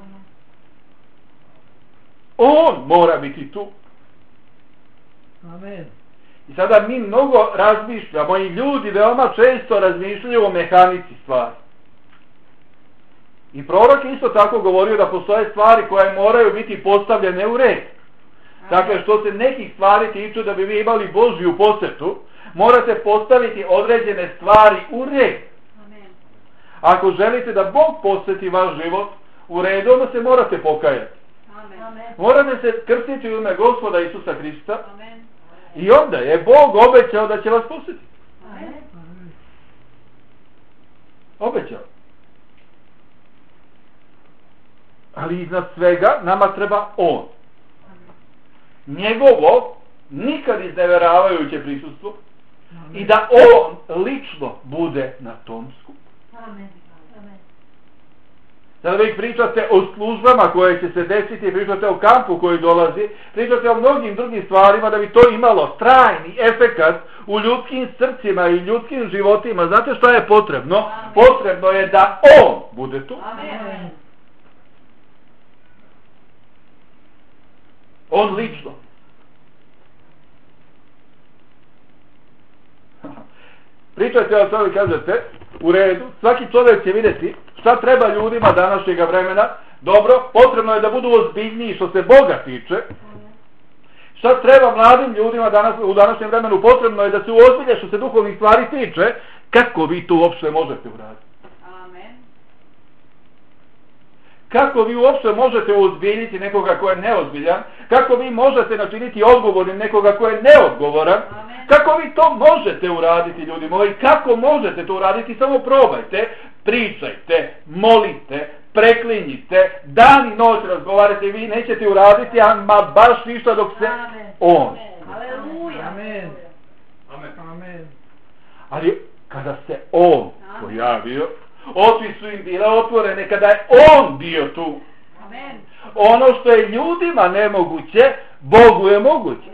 On mora biti tu. Amen. I sada mi mnogo razmišljamo i ljudi veoma često razmišljaju o mehanici stvari. I prorok je isto tako govorio da postoje stvari koje moraju biti postavljene u red. Dakle, što se nekih stvari tiču, da bi vi imali Božju posjetu, morate postaviti određene stvari u red. Ako želite da Bog posjeti vaš život u redu, onda se morate pokajati. Morate se krstiti u ime Gospoda Isusa Hrista. I onda je Bog obećao da će vas posjetiti. Obećao. Ali iznad svega nama treba on. Njegovo nikad izneveravajuće prisustvo i da on lično bude na tom skupu. Sada vi pričate o službama koje će se desiti, pričate o kampu koji dolazi, pričate o mnogim drugim stvarima da bi to imalo trajni efekat u ljudskim srcima i ljudskim životima. Znate šta je potrebno? Potrebno je da on bude tu. Amen. On lično. Pričajte o tome, kažete, u redu, svaki čovjek će vidjeti šta treba ljudima današnjega vremena. Dobro, potrebno je da budu ozbiljniji što se Boga tiče. Šta treba mladim ljudima u današnjem vremenu? Potrebno je da se uozbilje što se duhovnih stvari tiče. Kako vi to uopšte možete uraditi? Kako vi uopšte možete uozbiljiti nekoga ko je neozbiljan? Kako vi možete načiniti odgovornim nekoga ko je neodgovoran? Kako vi to možete uraditi, ljudi moji? Kako možete to uraditi? Samo probajte, pričajte, molite, preklinjite, dan i noć razgovarate i vi nećete uraditi, ama baš ništa dok se on. Amen. Amen. Ali kada se on pojavio, oči su im bile otvorene kada je on bio tu. Ono što je ljudima nemoguće, Bogu je moguće.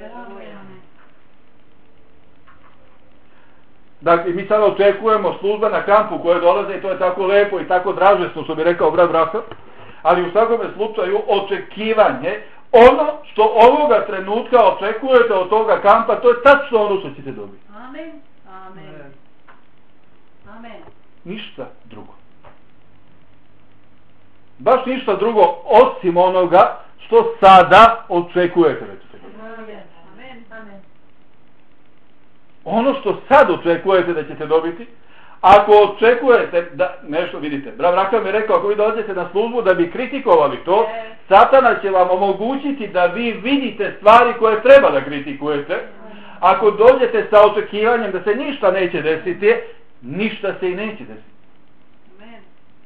Dakle, mi sada očekujemo službe na kampu koje dolaze i to je tako lepo i tako dražesno, što bi rekao brat Braha, ali u svakome slučaju očekivanje, ono što ovoga trenutka očekujete od toga kampa, to je tačno ono što ćete dobiti. Amen. Amen. Amen. Ništa drugo. Baš ništa drugo osim onoga što sada očekujete. Amen. Amen. Ono što sad očekujete da ćete dobiti, ako očekujete da nešto vidite, brat Rakam je rekao, ako vi dođete na službu da bi kritikovali to, Satana će vam omogućiti da vi vidite stvari koje treba da kritikujete. Ako dođete sa očekivanjem da se ništa neće desiti, ništa se i neće desiti. Amen.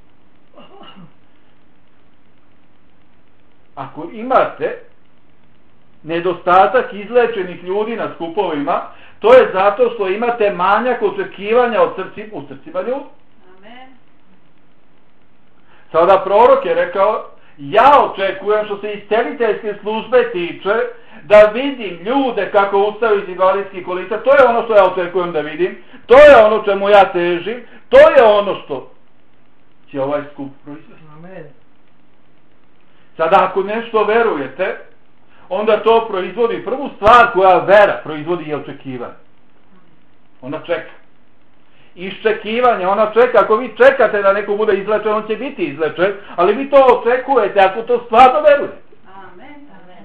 Ako imate nedostatak izlečenih ljudi na skupovima, to je zato što imate manjak očekivanja u srcima ljudi. Amen. Sada prorok je rekao, Ja očekujem, što se isceliteljske službe tiče, da vidim ljude kako ustaju iz invalidskih kolica. To je ono što ja očekujem da vidim. To je ono čemu ja težim. To je ono što će ovaj skup proizvesti. Amen. Sada ako nešto verujete, onda to proizvodi prvu stvar koja vera proizvodi je očekivanje. Ona čeka. Iščekivanje, ona čeka. Ako vi čekate da neko bude izlečen, on će biti izlečen, ali vi to očekujete ako to stvarno verujete. Amen. Amen.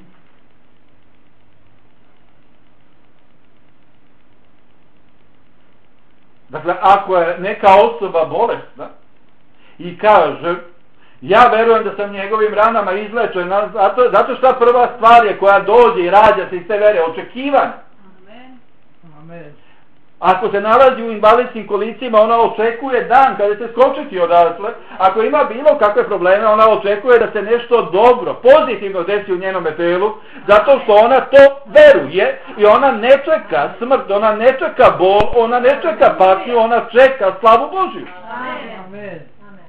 Dakle, ako je neka osoba bolesna i kaže, ja verujem da sam njegovim ranama izlečen, zato što prva stvar je koja dođe i rađa se iz te vere, očekivanje. Amen. Amen. Ako se nalazi u invalidskim kolicima, ona očekuje dan kada će skočiti odatle. Ako ima bilo kakve probleme, ona očekuje da se nešto dobro, pozitivno desi u njenom telu, zato što ona to veruje i ona ne čeka smrt, ona ne čeka bol, ona ne čeka patnju, ona čeka slavu Božju. Amen. Amen.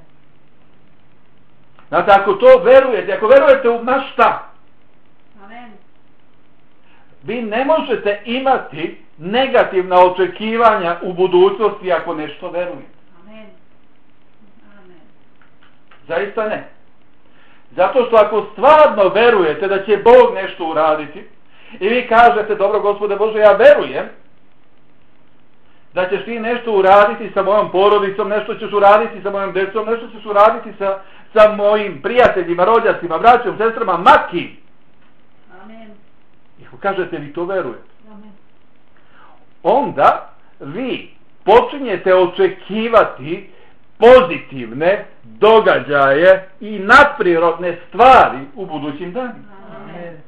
Znate, ako to verujete, ako verujete u ma šta, Amen. vi ne možete imati negativna očekivanja u budućnosti ako nešto verujete. Amen. Amen. Zaista ne. Zato što ako stvarno verujete da će Bog nešto uraditi i vi kažete, dobro Gospode Bože, ja verujem da ćeš ti nešto uraditi sa mojom porodicom, nešto ćeš uraditi sa mojom decom, nešto ćeš uraditi sa mojim prijateljima, rođacima, braćom, sestrama, makim. Amen. I ako kažete, vi to verujete, Amen. onda vi počinjete očekivati pozitivne događaje i nadprirodne stvari u budućim danima. Amen.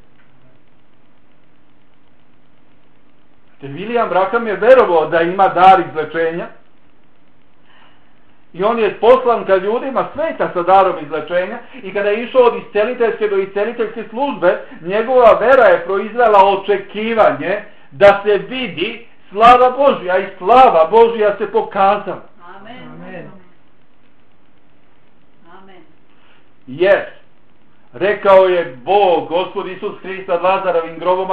William Branham je verovao da ima dar izlečenja i on je poslan ka ljudima sveta sa darom izlečenja i kada je išao od isceliteljske do isceliteljske službe, njegova vera je proizvela očekivanje da se vidi slava Božja i slava Božja se pokazala. Amen. Amen. Amen. Jer rekao je Bog, Gospod Isus Hrist nad Lazarovim grobom,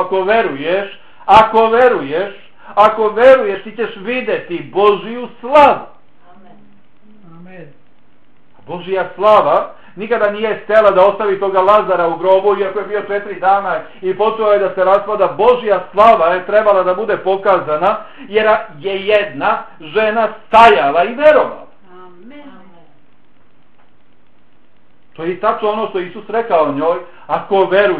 ako veruješ, ti ćeš vidjeti Božju slavu. Amen. Božja slava nikada nije htjela da ostavi toga Lazara u grobu, iako je bio 4 dana i počeo je da se raspada. Božja slava je trebala da bude pokazana, jer je jedna žena stajala i verovala. Amen. To je i tačno ono što Isus rekao njoj, ako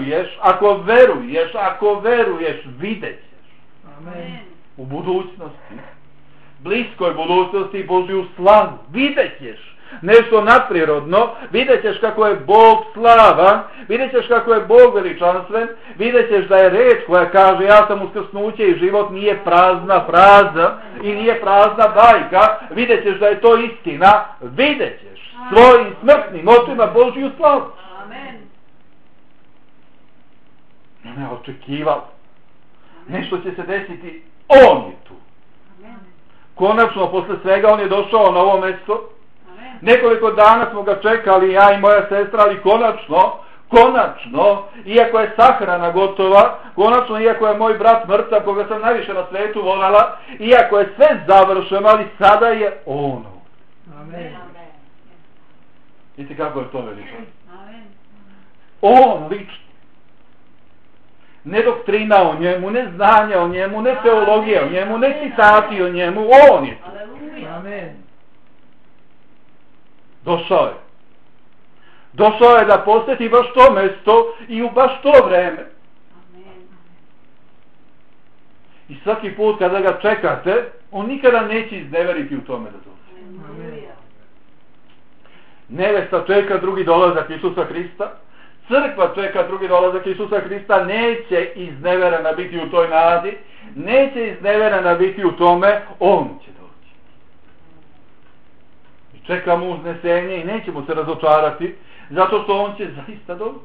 veruješ, vidjet ćeš Amen. u budućnosti, bliskoj budućnosti Božju slavu, vidjet ćeš nešto nadprirodno, vidjet ćeš kako je Bog slavan, vidjet ćeš kako je Bog veličanstven, vidjet ćeš da je reč koja kaže ja sam uskrsnuće i život nije prazna fraza i nije prazna bajka, vidjet ćeš da je to istina, vidjet ćeš svojim smrtnim očima Božju slavu. Amen. Ona je očekivala. Nešto će se desiti, on je tu. Amen. Konačno, posle svega, on je došao na ovo mjesto. Amen. Nekoliko dana smo ga čekali, ja i moja sestra, ali konačno, iako je sahrana gotova, konačno, iako je moj brat mrtav, koga sam najviše na svetu voljela, iako je sve završeno, ali sada je ono. Amen. Vidite kako je to veliko. Amen. On lično. Ne doktrina o njemu, ne znanje o njemu, ne teologija o njemu, ne citati o njemu, on je tu. Aleluja. Amen. Došao je da posjeti baš to mjesto i u baš to vreme. Amen. I svaki put kada ga čekate, on nikada neće izneveriti u tome da dođe. Aleluja. Nevesta čeka drugi dolazak Isusa Hrista, crkva čeka drugi dolazak Isusa Hrista, neće izneverena biti u toj nadi, neće izneverena biti u tome, on će doći. I čekamo uznesenje i nećemo se razočarati, zato što on će zaista doći.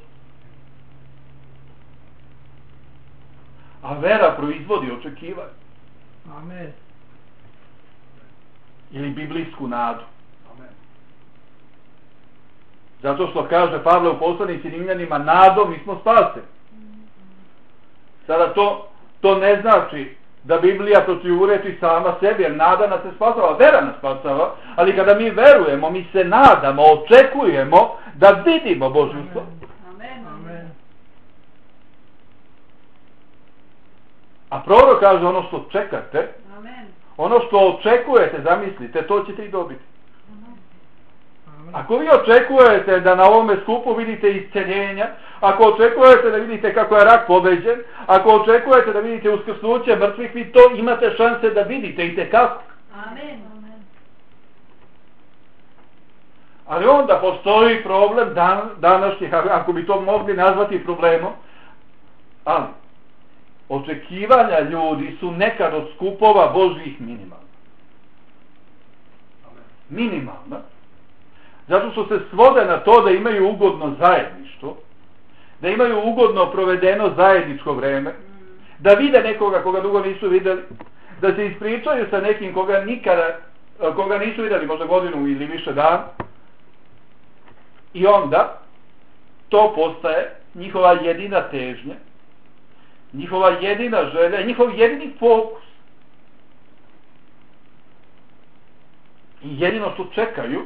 A vera proizvodi očekivanje. Amen. Ili biblijsku nadu. Zato što kaže Pavle u poslanici Rimljanima, nadom mi smo spaseni. Sada to ne znači da Biblija protivureči sama sebi, jer nada nas se spasava, vera nas spasava, ali kada mi verujemo, mi se nadamo, očekujemo da vidimo Božjstvo. Amen. Amen. A prorok kaže ono što čekate, Amen. ono što očekujete, zamislite, to ćete i dobiti. Amen. Ako vi očekujete da na ovome skupu vidite isceljenja, ako očekujete da vidite kako je rak pobeđen, ako očekujete da vidite uskrsnuće mrtvih, vi to imate šanse da vidite i tekako. Amen. Ali onda postoji problem današnjih, ako bi to mogli nazvati problemom, ali očekivanja ljudi su nekad od skupova Božjih minimalna. Minimalna. Zato što se svode na to da imaju ugodno zajedništvo, da imaju ugodno provedeno zajedničko vreme, da vide nekoga koga dugo nisu vidjeli, da se ispričaju sa nekim koga nisu vidjeli možda godinu ili više dana, i onda to postaje njihova jedina težnja, njihova jedina želja, njihov jedini fokus. I jedino što čekaju,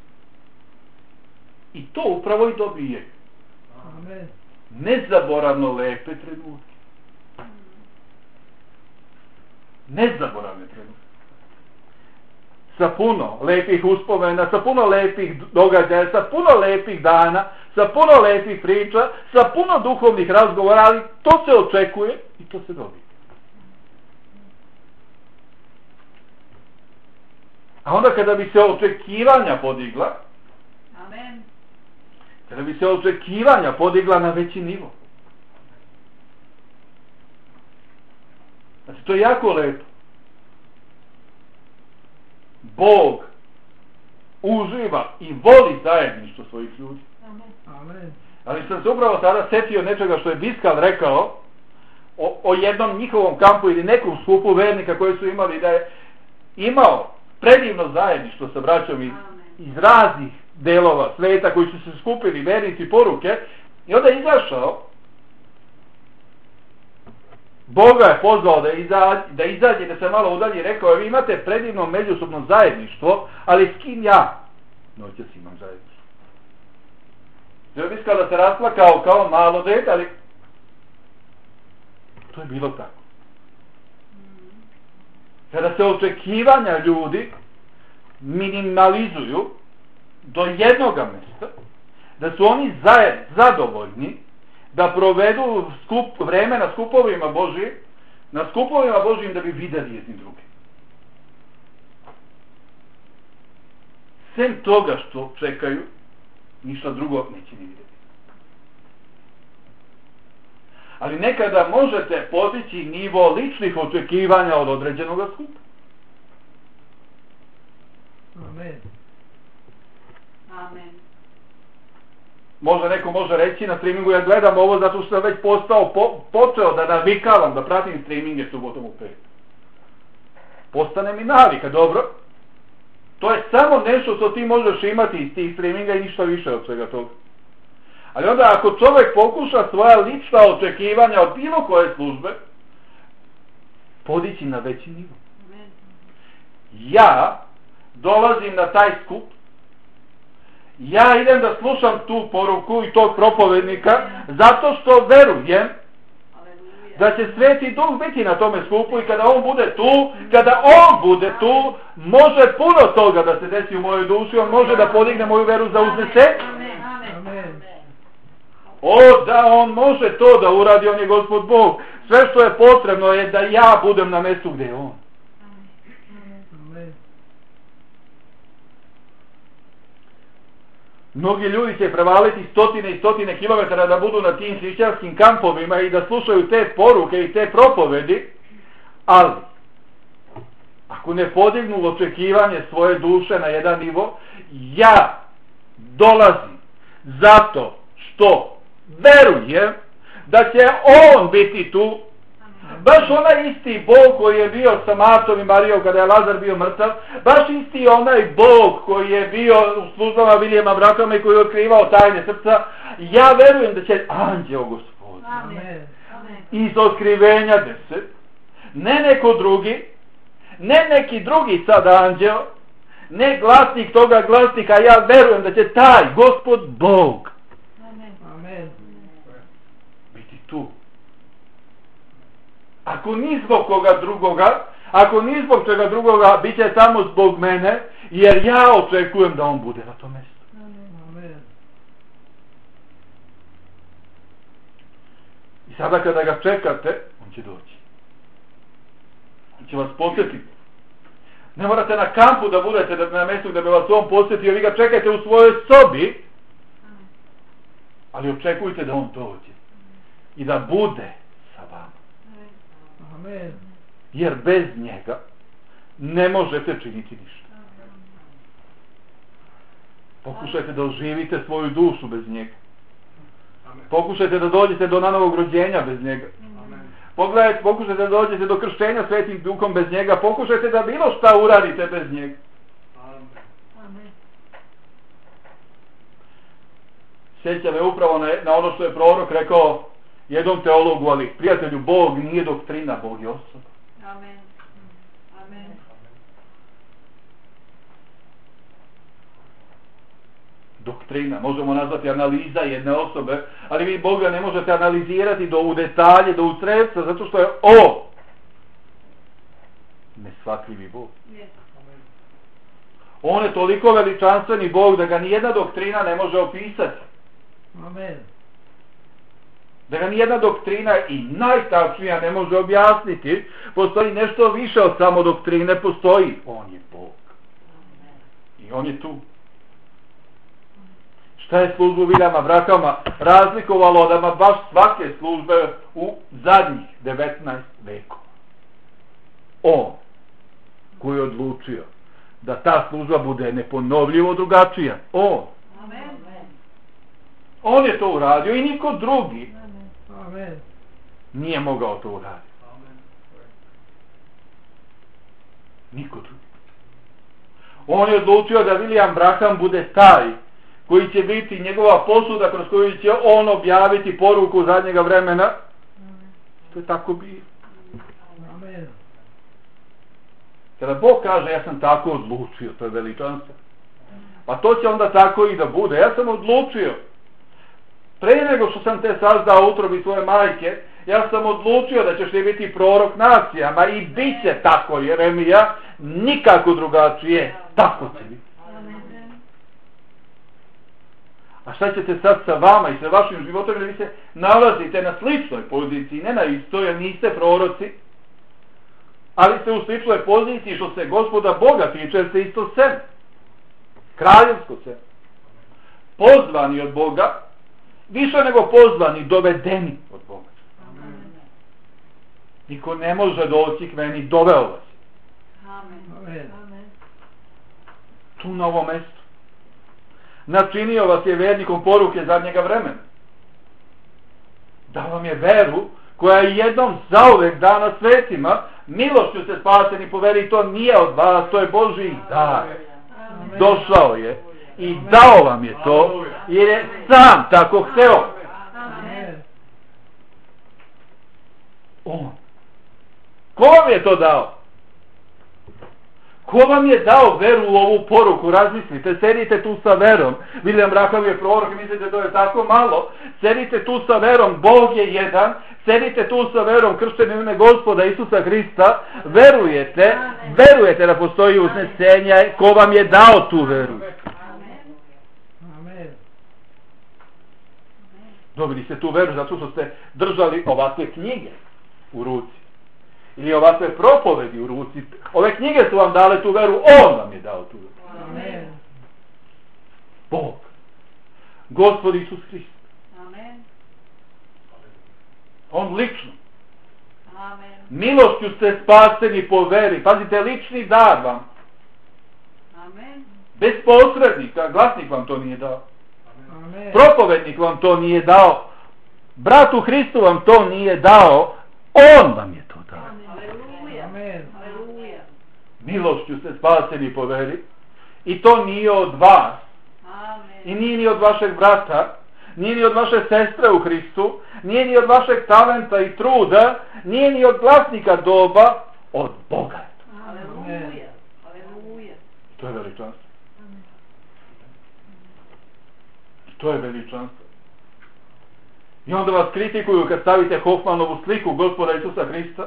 i to upravo i dobije. Amen. Nezaboravno lepe trenutke. Nezaboravne trenutke. Sa puno lepih uspomena, sa puno lepih događaja, sa puno lepih dana, sa puno lepih priča, sa puno duhovnih razgovora, ali to se očekuje i to se dobije. A onda kada bi se očekivanja podigla, Amen. kada bi se očekivanja podigla na veći nivo. Znači, to je jako lepo. Bog uživa i voli zajedništvo svojih ljudi. Amen. Ali sam se upravo sada setio nečega što je Biskal rekao o jednom njihovom kampu ili nekom skupu vernika koji su imali, da je imao predivno zajedništvo sa braćom iz raznih delova sveta koji su se skupili vernici poruke, i onda je izašao, Boga je pozvao da izađe, da se malo udalji, rekao je: vi imate predivno međusobno zajedništvo, ali s kim ja noćas imam zajedništvo? Želio bih da se rasplakao kao malo dete, ali to je bilo tako. Kada se očekivanja ljudi minimalizuju do jednoga mjesta, da su oni zadovoljni da provedu vreme na skupovima Božijim, da bi vidjeli jedni drugi. Sem toga što čekaju, ništa drugo neće ni vidjeti. Ali nekada možete podići nivo ličnih očekivanja od određenog skupa. Amen. Amen. Možda neko može reći na streamingu: ja gledam ovo zato što sam već počeo da navikavam, da pratim streaminge subotom u 5. Postane mi navika, dobro. To je samo nešto što ti možeš imati iz tih streaminga i ništa više od svega toga. Ali onda ako čovjek pokuša svoja lična očekivanja od bilo koje službe podići na veći nivo. Amen. Ja dolazim na taj skup, ja idem da slušam tu poruku i tog propovednika zato što verujem da će Sveti Duh biti na tome skupu, i kada on bude tu, može puno toga da se desi u mojoj duši, on može da podigne moju veru za uznesenje. Amen. Amen. O, da, on može to da uradi, on je Gospod Bog. Sve što je potrebno je da ja budem na mjestu gdje je on. Amen. Mnogi ljudi će prevaliti stotine i stotine kilometara da budu na tim hrišćanskim kampovima i da slušaju te poruke i te propovedi, ali ako ne podignu očekivanje svoje duše na jedan nivo, ja dolazim zato što verujem da će on biti tu, Baš onaj isti Bog koji je bio sa Martom i Marijom kada je Lazar bio mrtav, baš isti onaj Bog koji je bio u službama Vilijama Branhama i koji je otkrivao tajne srca, ja verujem da će anđeo Gospod Amen. iz otkrivenja 10, ne neko drugi, ne neki drugi sad anđeo, ne glasnik toga glasnika, ja verujem da će taj Gospod Bog Amen. biti tu. Ako ni zbog koga drugoga, ako ni zbog čega drugoga, bit će samo zbog mene, jer ja očekujem da on bude na tom mjestu. Amen. I sada kada ga čekate, on će doći. On će vas posjetiti. Ne morate na kampu da budete na mjestu gdje bi vas on posjetio, vi ga čekajte u svojoj sobi, ali očekujte da on dođe i da bude sa vama. Amen. Jer bez njega ne možete činiti ništa. Pokušajte da oživite svoju dušu bez njega. Pokušajte da dođete do nanovog rođenja bez njega. Pokušajte da dođete do krštenja Svetim Duhom bez njega. Pokušajte da bilo šta uradite bez njega. Sjeća me upravo na ono što je prorok rekao jednom teologu, ali prijatelju, Bog nije doktrina, Bog je osoba. Amen. Amen. Doktrina, možemo nazvati analiza jedne osobe, ali vi Boga ne možete analizirati u detalje, do utrevca, zato što je on nesvatljivi Bog. On je toliko veličanstveni Bog da ga nijedna doktrina ne može opisati. Amen. Da ga nijedna doktrina i najtačnija ne može objasniti. Postoji nešto više od samo doktrine, postoji. On je Bog. I on je tu. Šta je službu Vilijama Branhama razlikovalo od ama baš svake službe u zadnjih 19 vekova? On koji je odlučio da ta služba bude neponovljivo drugačija. On. Amen. On je to uradio i niko drugi Amen. nije mogao to uraditi. Niko drugi. On je odlučio da William Branham bude taj koji će biti njegova posuda kroz koju će on objaviti poruku zadnjega vremena. To je tako bilo. Amen. Kada Bog kaže ja sam tako odlučio, to je veličanstvo. Pa to će onda tako i da bude. Ja sam odlučio. Pre nego što sam te sazdao u utrobi svoje majke, ja sam odlučio da ćeš ti biti prorok nacijama i bit će tako, Jeremija, nikako drugačije. Tako će biti. A šta ćete sad sa vama i sa vašim životom, jer vi se nalazite na sličnoj poziciji, ne na istoj, jer niste proroci, ali ste u sličnoj poziciji što se Gospoda Boga tiče, jer ste isto seme. Kraljevsko seme. Pozvani od Boga, više nego pozvani, dovedeni od Boga. Niko ne može doći k meni, doveo vas. Amen. Tu na ovom mjestu. Načinio vas je vernikom poruke zadnjega vremena. Da vam je veru koja je jednom zauvek dana svetima, milošću ste spaseni po veri, to nije od vas, to je Božji dar. Došao je i dao vam je to, jer je sam tako hteo. Amen. On. Ko vam je to dao? Ko vam je dao veru u ovu poruku? Razmislite, sedite tu sa verom. William Branham je prorok i mislite da je tako malo. Sedite tu sa verom, Bog je jedan. Sedite tu sa verom, kršteni u ime Gospoda Isusa Hrista. Verujete da postoji uznesenje. Ko vam je dao tu veru? Amen. Dobili ste tu veru zato što ste držali ovakve knjige u ruci. Ili ovakve propovedi u ruci. Ove knjige su vam dale tu veru, on vam je dao tu veru. Amen. Bog. Gospod Isus Hrist. Amen. On lično. Amen. Milošću ste spaseni po veri. Pazite, lični dar vam. Amen. Bez posrednika. Glasnik vam to nije dao. Amen. Propovednik vam to nije dao. Brat u Hristu vam to nije dao. On vam je Amen. Aleluja. Milošću ste spaseni po veri. I to nije od vas. I Amen. nije ni od vašeg brata. Nije ni od vaše sestre u Hristu. Nije ni od vašeg talenta i truda. Nije ni od glasnika doba. Od Boga. Aleluja. Aleluja. To je veličanstvo. To je veličanstvo. I onda vas kritikuju kad stavite Hoffmanovu sliku Gospoda Isusa Hrista.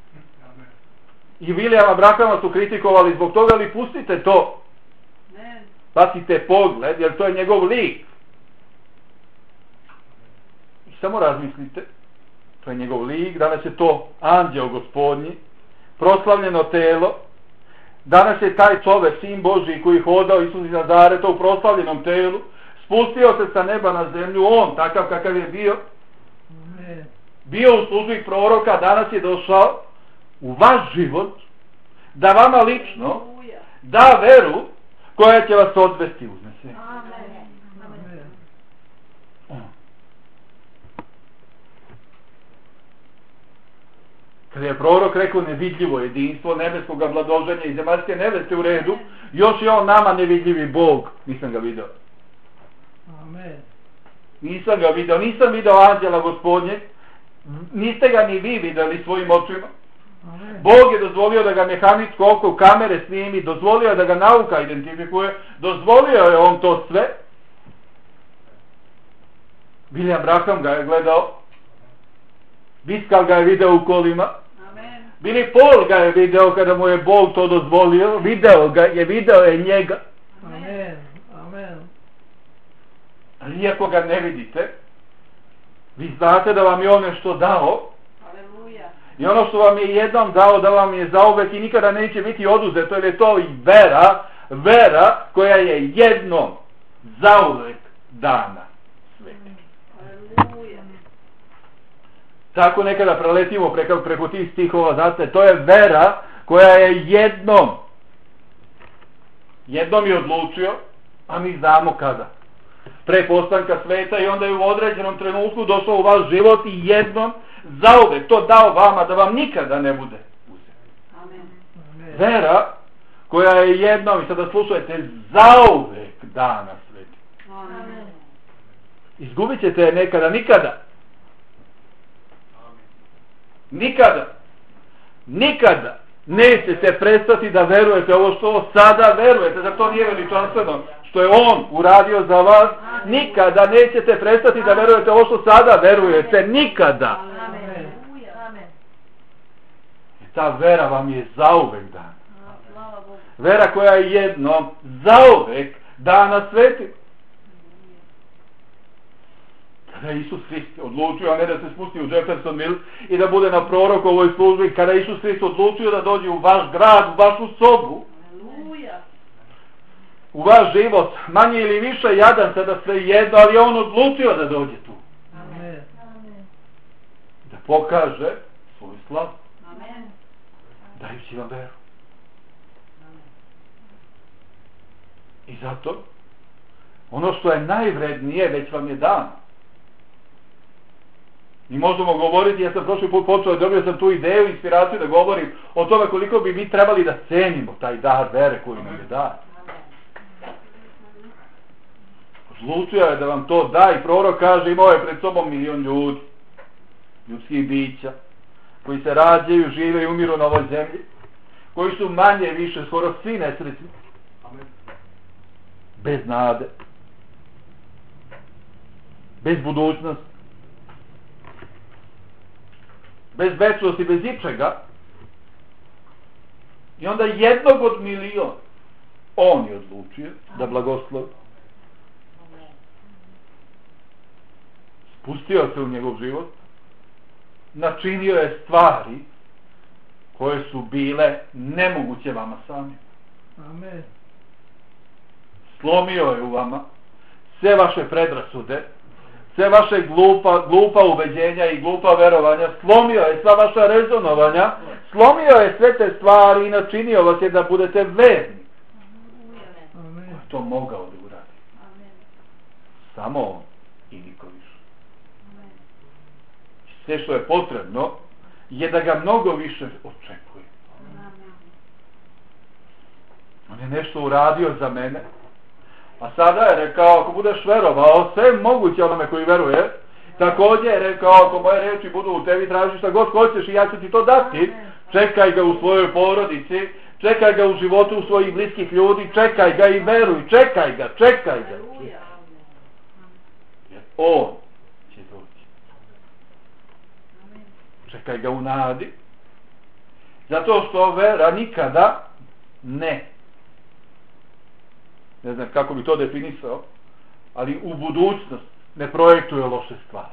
I Williama Branhama su kritikovali zbog toga, ali pustite to. Amen. Bacite pogled, jer to je njegov lik. I samo razmislite. To je njegov lik, danas je to anđeo Gospodnji, proslavljeno telo. Danas je taj čovjek, sin Božji koji hodao Isus iz Nazareta u proslavljenom telu, spustio se sa neba na zemlju, on takav kakav je bio, Amen. bio u službi proroka, danas je došao u vaš život, da vama lično Aleluja. da veru koja će vas odvesti uznese. Amen. Amen. Kada je prorok rekao nevidljivo jedinstvo nebeskog blagoženja i zemaljske neveste u redu, još je on nama nevidljivi Bog. Nisam ga video. Amen. Nisam ga video, nisam video anđela Gospodnjeg, niste ga ni vi vidjeli svojim očima. Amen. Bog je dozvolio da ga mehaničko oko u kamere snimi, dozvolio je da ga nauka identifikuje, dozvolio je on to sve. William Branham ga je gledao, Viskal ga je video u kolima, Amen. Billy Paul ga je video kada mu je Bog to dozvolio, video je njega. Amen. Amen. Ali iako ga ne vidite, vi znate da vam je on nešto dao, Aleluja. i ono što vam je jednom dao da vam je zauvek i nikada neće biti oduzeto, jer je to i vera koja je jednom zauvek dana sveti. Aleluja. Tako nekada preletimo preko tih stihova, znate, to je vera koja je jednom je odlučio, a mi znamo kada. Pre postanka sveta, i onda je u određenom trenutku došao u vaš život i jednom zauvek to dao vama da vam nikada ne bude uzet. Amen. Amen. Vera koja je jednom, i sada slušajte, zauvek dana sveti. Amen. Izgubit ćete je nekada, nikada. Nikada nećete prestati da verujete ovo što sada verujete, da to nije veličanstveno što je on uradio za vas. Nikada nećete prestati da verujete ovo što sada verujete, nikada. Amen. Amen. I ta vera vam je zauvek dana. Slava Bogu. Vera koja je jednom zauvek dana sveti. Kada je Isus Hrist odlučio, a ne da se spusti u Jeffersonville i da bude na prorokovoj službi, kada je Isus Hrist odlučio da dođe u vaš grad, u vašu sobu, Aleluja. u vaš život, manje ili više jadan, sada sve jedno, ali je on odlučio da dođe tu, Amen. da pokaže svoju slavu, Amen. dajući vam veru. I zato, ono što je najvrednije, već vam je dano. I možemo govoriti, ja sam prošli put počeo, dobio sam tu ideju, inspiraciju da govorim o tome koliko bi mi trebali da cenimo taj dar vere koji nam je dar. Odlučio je da vam to da, i prorok kaže, imao je pred sobom 1.000.000 ljudi, ljudskih bića, koji se rađaju, žive i umiru na ovoj zemlji, koji su manje više, skoro svi nesretni, bez nade, bez budućnosti, bez večnosti, bez ičega. I onda jednog od 1.000.000 on je odlučio da blagoslovi. Spustio se u njegov život, načinio je stvari koje su bile nemoguće vama sami. Amen. Slomio je u vama sve vaše predrasude, sve vaše glupa ubeđenja i glupa verovanja, slomio je sva vaša rezonovanja, slomio je sve te stvari i načinio vas je da budete verni. Amen. Ko je to mogao da uradi? Amen. Samo on i niko više. Amen. Sve što je potrebno je da ga mnogo više očekuje. je nešto uradio za mene. A sada je rekao, ako budeš verovao, sve moguće onome koji veruje, također je rekao, ako moje reči budu u tebi, traži šta god hoćeš i ja ću ti to dati. Čekaj ga u svojoj porodici, čekaj ga u životu u svojih bliskih ljudi, čekaj ga i veruj, čekaj ga. Aleluja. Jer on će doći. Čekaj ga u nadi. Zato što vera nikada ne znam kako bi to definisao, ali u budućnost ne projektuje loše stvari.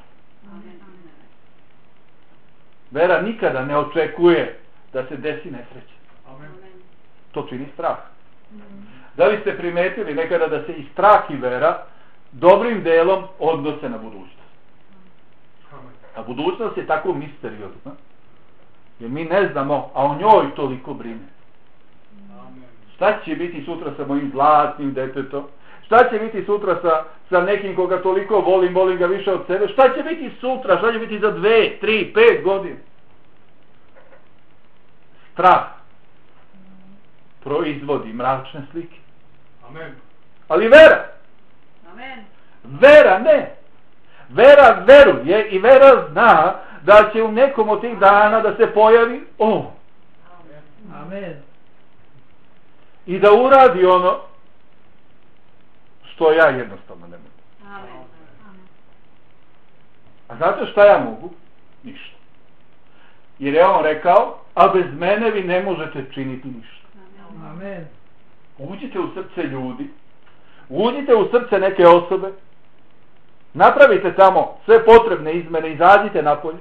Vera nikada ne očekuje da se desi nesreća. To čini strah. Da li ste primetili nekada da se i strah i vera dobrim delom odnose na budućnost? A budućnost je tako misteriozna, jer mi ne znamo, a o njoj toliko brine. Šta će biti sutra sa mojim zlatnim detetom? Šta će biti sutra sa nekim koga toliko volim ga više od sebe? Šta će biti sutra? Šta će biti za 2, 3, 5 godina? Strah proizvodi mračne slike. Amen. Ali vera! Amen. Vera ne! Vera veruje i vera zna da će u nekom od tih dana da se pojavi on. Amen. I da uradi ono što ja jednostavno ne mogu. Amen. A znate šta ja mogu? Ništa. Jer je on rekao, a bez mene vi ne možete činiti ništa. Amen. Uđite u srce ljudi, uđite u srce neke osobe, napravite tamo sve potrebne izmene, izađite napolje.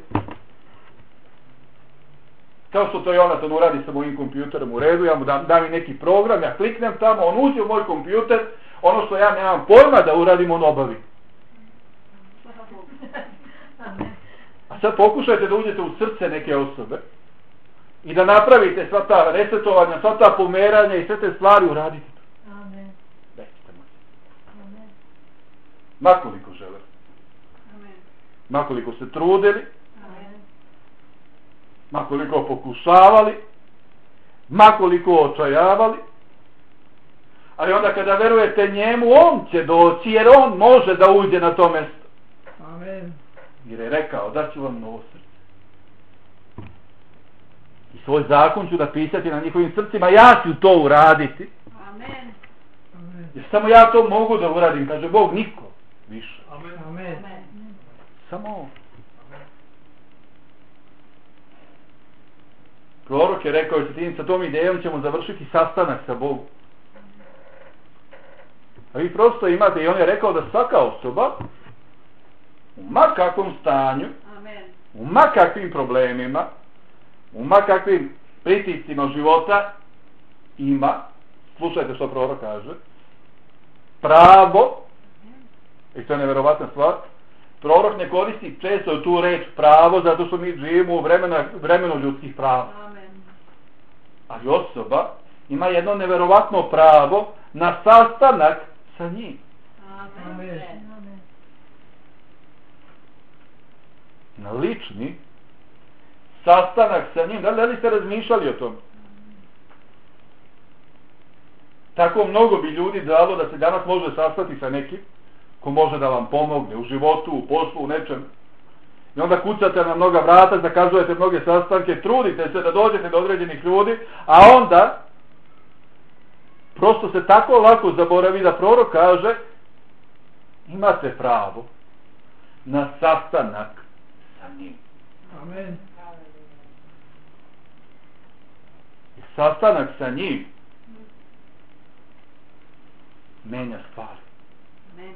Kao što to Jonatan uradi sa mojim kompjuterom u redu, ja mu dam i neki program, ja kliknem tamo, on uđe u moj kompjuter, ono što ja nemam pojma da uradim, on obavi. A sad pokušajte da uđete u srce neke osobe i da napravite sva ta resetovanja, sva ta pomeranja i sve te stvari, uradite to. Amen. Nećete moći. Amen. Makoliko žele. Amen. Makoliko se trudili, Amen. makoliko pokušavali, makoliko očajavali, ali onda kada verujete njemu, on će doći, jer on može da uđe na to mjesto. Amen. Jer je rekao, da ću vam novo srce. I svoj zakon ću napisati na njihovim srcima, ja ću to uraditi. Amen. Amen. Jer samo ja to mogu da uradim, kaže Bog, niko više. Amen. Amen. Samo on. Prorok je rekao, sa tom idejom ćemo završiti sastanak sa Bogom. A vi prosto imate, i on je rekao da svaka osoba u ma kakvom stanju, Amen. u ma kakvim problemima, u ma kakvim pritiscima života ima, slušajte što prorok kaže, pravo, i to je nevjerovatna stvar, prorok ne koristi često tu reč pravo, zato što mi živimo u vremenu ljudskih prava. Amen. Ali osoba ima jedno nevjerovatno pravo na sastanak sa njim. Amen. Na lični sastanak sa njim. Da li ste razmišljali o tom? Tako mnogo bi ljudi dalo da se danas može sastati sa nekim ko može da vam pomogne u životu, u poslu, u nečem. I onda kucate na mnoga vrata, zakazujete mnoge sastanke, trudite se da dođete do određenih ljudi, a onda prosto se tako lako zaboravi da prorok kaže, imate pravo na sastanak sa njim. Amen. I sastanak sa njim menja stvari. Amen.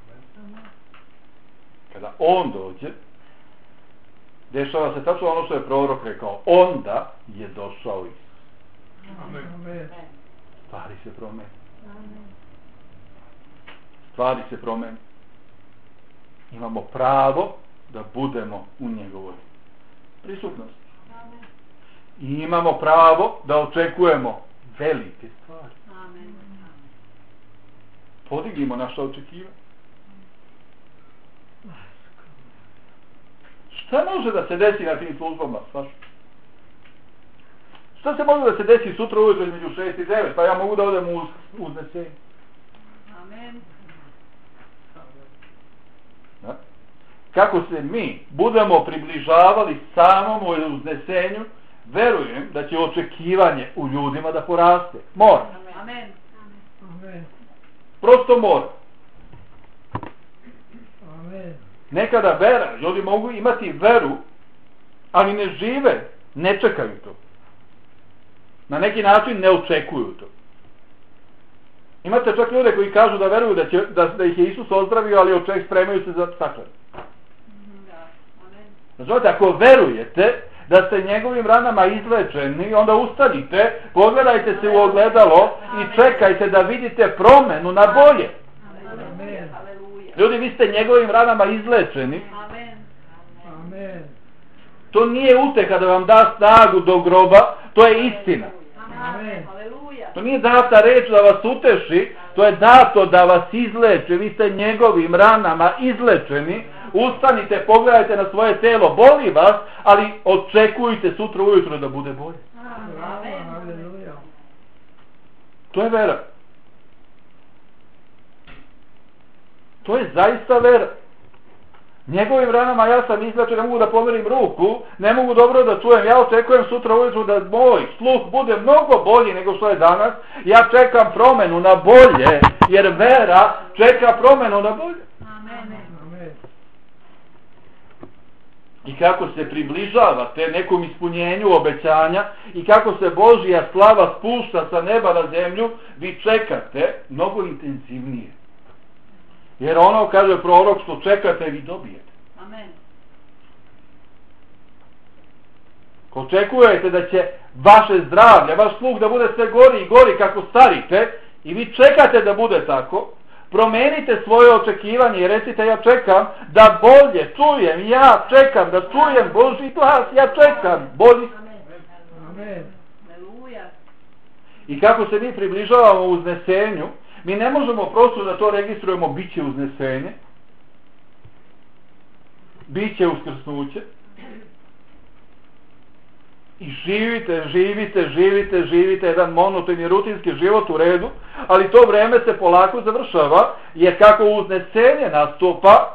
Kada on dođe, dešava se tačno ono što je prorok rekao. Onda je došao Isus. Amen. Amen. Stvari se promene. Amen. Stvari se promene. Imamo pravo da budemo u njegovoj prisutnosti. I imamo pravo da očekujemo velike stvari. Amen. Podignimo naša očekivanja. Šta može da se desi na tim službama? Šta se može da se desi sutra ujutro između 6 i 9? Pa ja mogu da odem u uznesenje. Amen. Da? Kako se mi budemo približavali samom uznesenju, verujem da će očekivanje u ljudima da poraste. Mora. Amen. Amen. Prosto mora. Amen. Nekada vera, ljudi mogu imati veru, ali ne žive, ne čekaju to. Na neki način ne očekuju to. Imate čak ljude koji kažu da veruju da ih je Isus ozdravio, ali spremaju se za saklad. Da. Amen. Znači, ako verujete da ste njegovim ranama izlečeni, onda ustanite, pogledajte se u ogledalo i čekajte da vidite promenu na bolje. Amen. Haleluja. Ljudi, vi ste njegovim ranama izlečeni. Amen. Amen. To nije uteha da vam da snagu do groba, to je istina. Amen. Haleluja. To nije data reč da vas uteši, to je dato da vas izleče. Vi ste njegovim ranama izlečeni. Ustanite, pogledajte na svoje telo, boli vas, ali očekujte sutra ujutro da bude bolje. Amen. Haleluja. To je vera. To je zaista vera. Njegovim ranama ja sam izlečen, ne mogu da pomerim ruku, ne mogu dobro da čujem, ja očekujem sutra ujutru da moj sluh bude mnogo bolji nego što je danas, ja čekam promenu na bolje, jer vera čeka promenu na bolje. Amen. Amen. I kako se približavate nekom ispunjenju obećanja i kako se Božja slava spušta sa neba na zemlju, vi čekate mnogo intenzivnije. Jer ono, kaže prorok, što čekate, vi dobijete. Amen. Ko očekujete da će vaše zdravlje, vaš sluh da bude sve gori i gori kako starite i vi čekate da bude tako, promenite svoje očekivanje i recite ja čekam da bolje čujem, ja čekam da čujem Božji glas, ja čekam bolji. Amen. Haleluja. I kako se mi približavamo uznesenju, mi ne možemo prosto da to registrujemo, bit će uznesenje, bit će uskrsnuće. I živite jedan monotoni rutinski život u redu, ali to vreme se polako završava, jer kako uznesenje nastupa,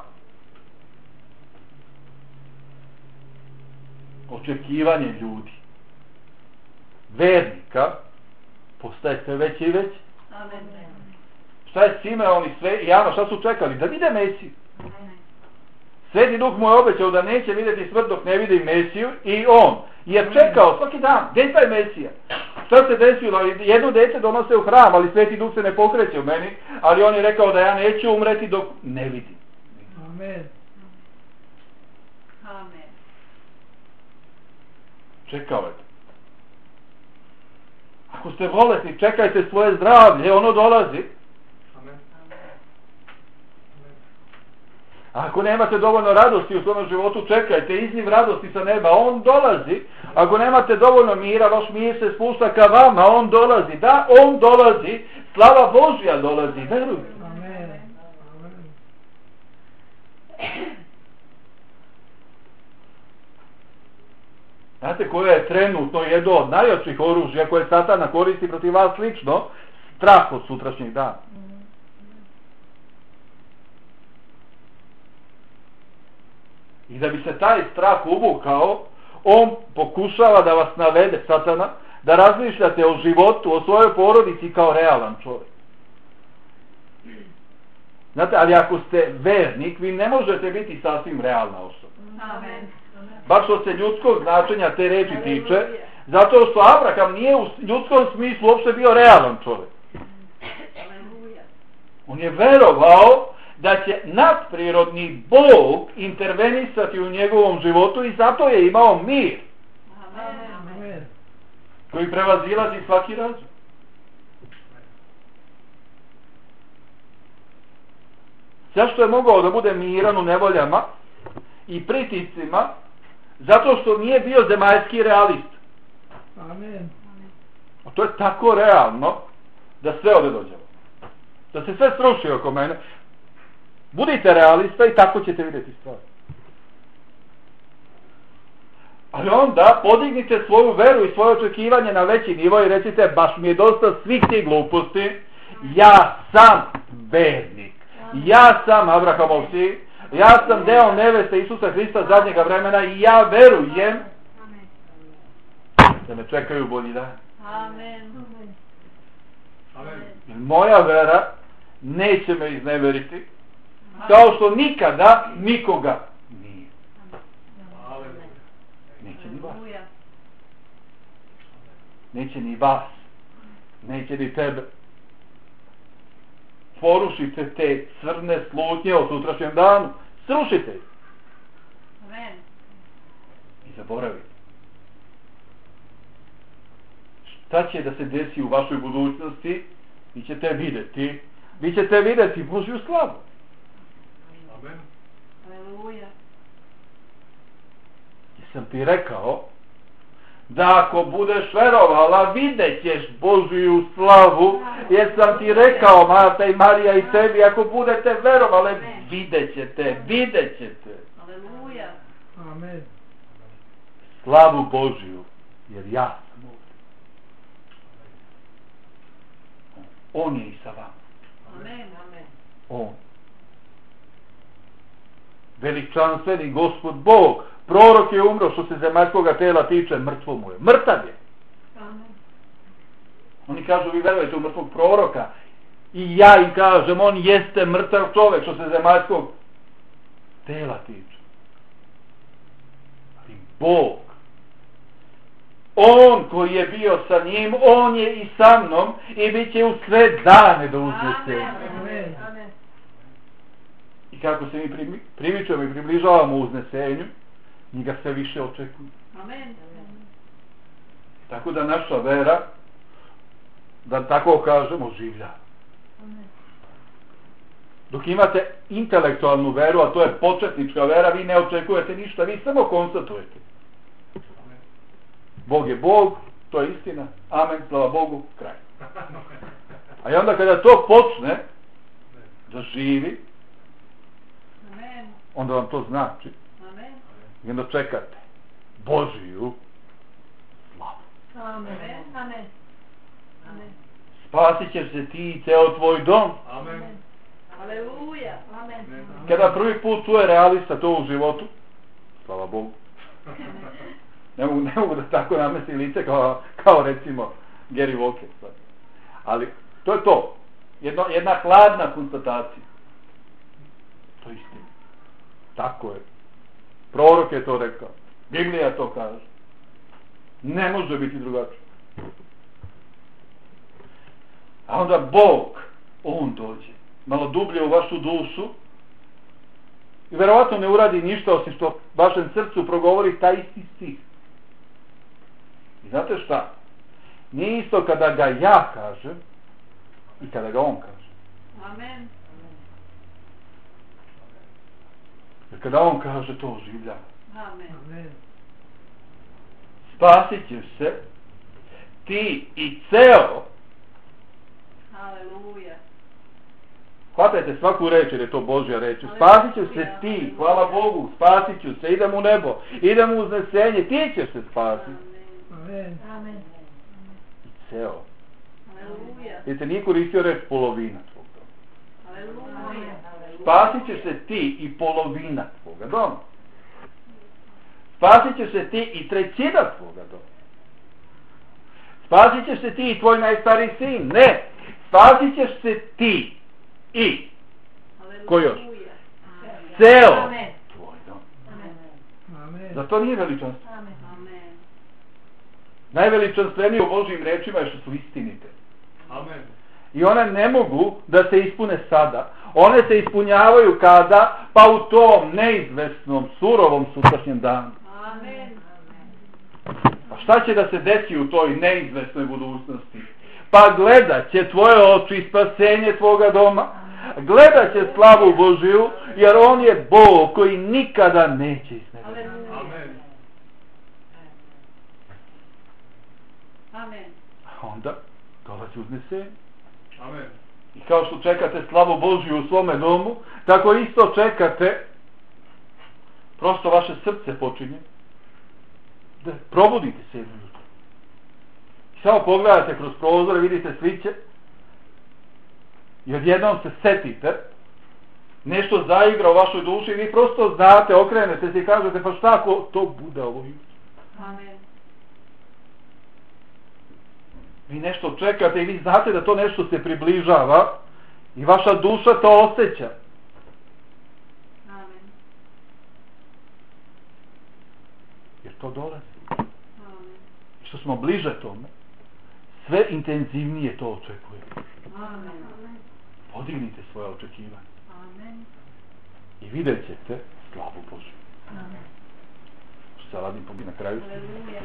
očekivanje ljudi, vernika, postaje sve veće i veće. Amen. Šta je Simeon i sve, i Ana, šta su čekali? Da vide Mesiju. Sveti Duh mu je obećao da neće vidjeti smrt dok ne vidi Mesiju i on je čekao svaki dan. Gdje je taj Mesija? Šta se desilo? Jedno dete donose u hram, ali Sveti Duh se ne pokreće u meni, ali on je rekao da ja neću umreti dok ne vidim. Amen. Amen. Čekao je. Ako ste bolesni, čekajte svoje zdravlje, ono dolazi. Ako nemate dovoljno radosti u svom životu, čekajte, izliv radosti sa neba, on dolazi. Ako nemate dovoljno mira, vaš mir se spušta ka vama, on dolazi. Da, on dolazi, slava Božja dolazi, verujte. Amen. Amen. Znate koje je trenutno jedno od najjačih oružja koje Satana koristi protiv vas lično? Strah od sutrašnjeg dana. I da bi se taj strah uvukao, on pokušava da vas navede, Satana, da razmišljate o životu, o svojoj porodici kao realan čovjek. Znate, ali ako ste vernik, vi ne možete biti sasvim realna osoba. Amen. Baš što se ljudskog značenja te reči tiče, zato što Abraham nije u ljudskom smislu uopšte bio realan čovjek. Haleluja. On je verovao da će nadprirodni Bog intervenisati u njegovom životu i zato je imao mir Amen. Amen. koji prevazilazi svaki razum. Zašto je mogao da bude miran u nevoljama i pritiscima? Zato što nije bio zemaljski realist. Amen. A to je tako realno da sve ode dođe. Da se sve sruši oko mene. Budite realista i tako ćete vidjeti stvari. Ali onda podignite svoju veru i svoje očekivanje na veći nivo i recite, baš mi je dosta svih tih gluposti, ja sam vernik, ja sam Abrahamov sin, ja sam deo neveste Isusa Hrista zadnjega vremena i ja verujem da me čekaju bolji dan. Amen. Jer moja vera neće me izneveriti, kao što nikada nikoga nije. Neće ni vas. Neće ni vas. Neće ni tebe. Porušite te crne slutnje o sutrašnjem danu. Srušite ih. Amen. I zaboravite. Šta će da se desi u vašoj budućnosti? Vi ćete vidjeti. Vi ćete vidjeti Božju slavu. Amen. Aleluja. Jesam ti rekao da ako budeš verovala vidjet ćeš Božju slavu. Jesam ti rekao, Marta i Marija i tebi, ako budete verovale vidjet ćete. Aleluja. Amen. Slavu Božju, jer ja sam ovdje. On je i sa vama. Amen. Amen. On. Veličanstveni Gospod Bog. Prorok je umro, što se zemaljskoga tela tiče, mrtvo mu je. Mrtav je. Amen. Oni kažu, vi verujete u mrtvog proroka. I ja im kažem, on jeste mrtav čovjek, što se zemaljskog tela tiče. Ali Bog, on koji je bio sa njim, on je i sa mnom i bit će u sve dane do uznesenja. Amen. Amen. I kako se mi primičujemo i približavamo uznesenju, njega sve više očekujemo. Amen. Tako da naša vera, da tako kažemo, življa. Dok imate intelektualnu veru, a to je početnička vera, vi ne očekujete ništa, vi samo konstatujete. Bog je Bog, to je istina, amen, slava Bogu, kraj. A i onda kada to počne da živi, Amen. onda vam to znači. Amen. I onda čekate Božiju slavu. Amen. Amen. Amen. Spasit ćeš se ti i ceo tvoj dom. Amen. Aleluja. Amen. Kada prvi put čuje realista to u životu, slava Bogu. Ne mogu da tako namesti lice kao recimo Gary Walker. Ali to je to. Jedna hladna konstatacija. To je istina. Tako je. Prorok je to rekao. Biblija to kaže. Ne može biti drugačije. A onda Bog, on dođe malo dublje u vašu dušu i verovatno ne uradi ništa osim što vašem srcu progovori taj isti stih. I znate šta? Nije isto kada ga ja kažem i kada ga on kaže. Amen. Jer kada on kaže, to oživljava. Amen. Amen. Spasit ćeš se ti i ceo. Aleluja. Hvatajte svaku reč jer je to Božja reč. Spasit ćeš se ti, hvala Bogu, spasit ću se, idem u nebo, idem u uznesenje, ti ćeš se spasiti. Amen. Amen. I ceo. Aleluja. Jer te nije koristio reč polovina tvog doma. Aleluja. Spasit ćeš se ti i polovina tvoga doma. Spasit ćeš se ti i trećina tvoga doma. Spasit ćeš se ti i tvoj najstariji sin. Ne. Spasit ćeš se ti i ko još? Ceo Amen. tvoj dom. Amen. Za to nije veličanstvo. Amen. Najveličanstvenije u Božjim rečima je što su istinite. Amen. I one ne mogu da se ispune sada. One se ispunjavaju kada? Pa u tom neizvesnom, surovom sutrašnjem danu. Amen. Pa šta će da se desi u toj neizvesnoj budućnosti? Pa gledat će tvoje oči spasenje tvoga doma. Gledat će slavu Božiju, jer on je Bog koji nikada neće iznevjeriti. Aleluja. Amen. Amen. A onda dolazi uznesenje. Amen. I kao što čekate slavu Božiju u svome domu, tako isto čekate, prosto vaše srce počinje Da probudite se jedno jutro. I samo pogledate kroz prozore, vidite sviće i odjednom se setite, nešto zaigra u vašoj duši i vi prosto znate, okrenete se i kažete, pa šta ako to bude ovo jutro? Amen. Vi nešto čekate i vi znate da to nešto se približava i vaša duša to osjeća. Amen. Jer to dolazi. Amen. Što smo bliže tome, sve intenzivnije to očekujemo. Amen. Podignite svoje očekivanje Amen. i vidjet ćete slavu Božju. Amen. Što se radim na kraju? Aleluja.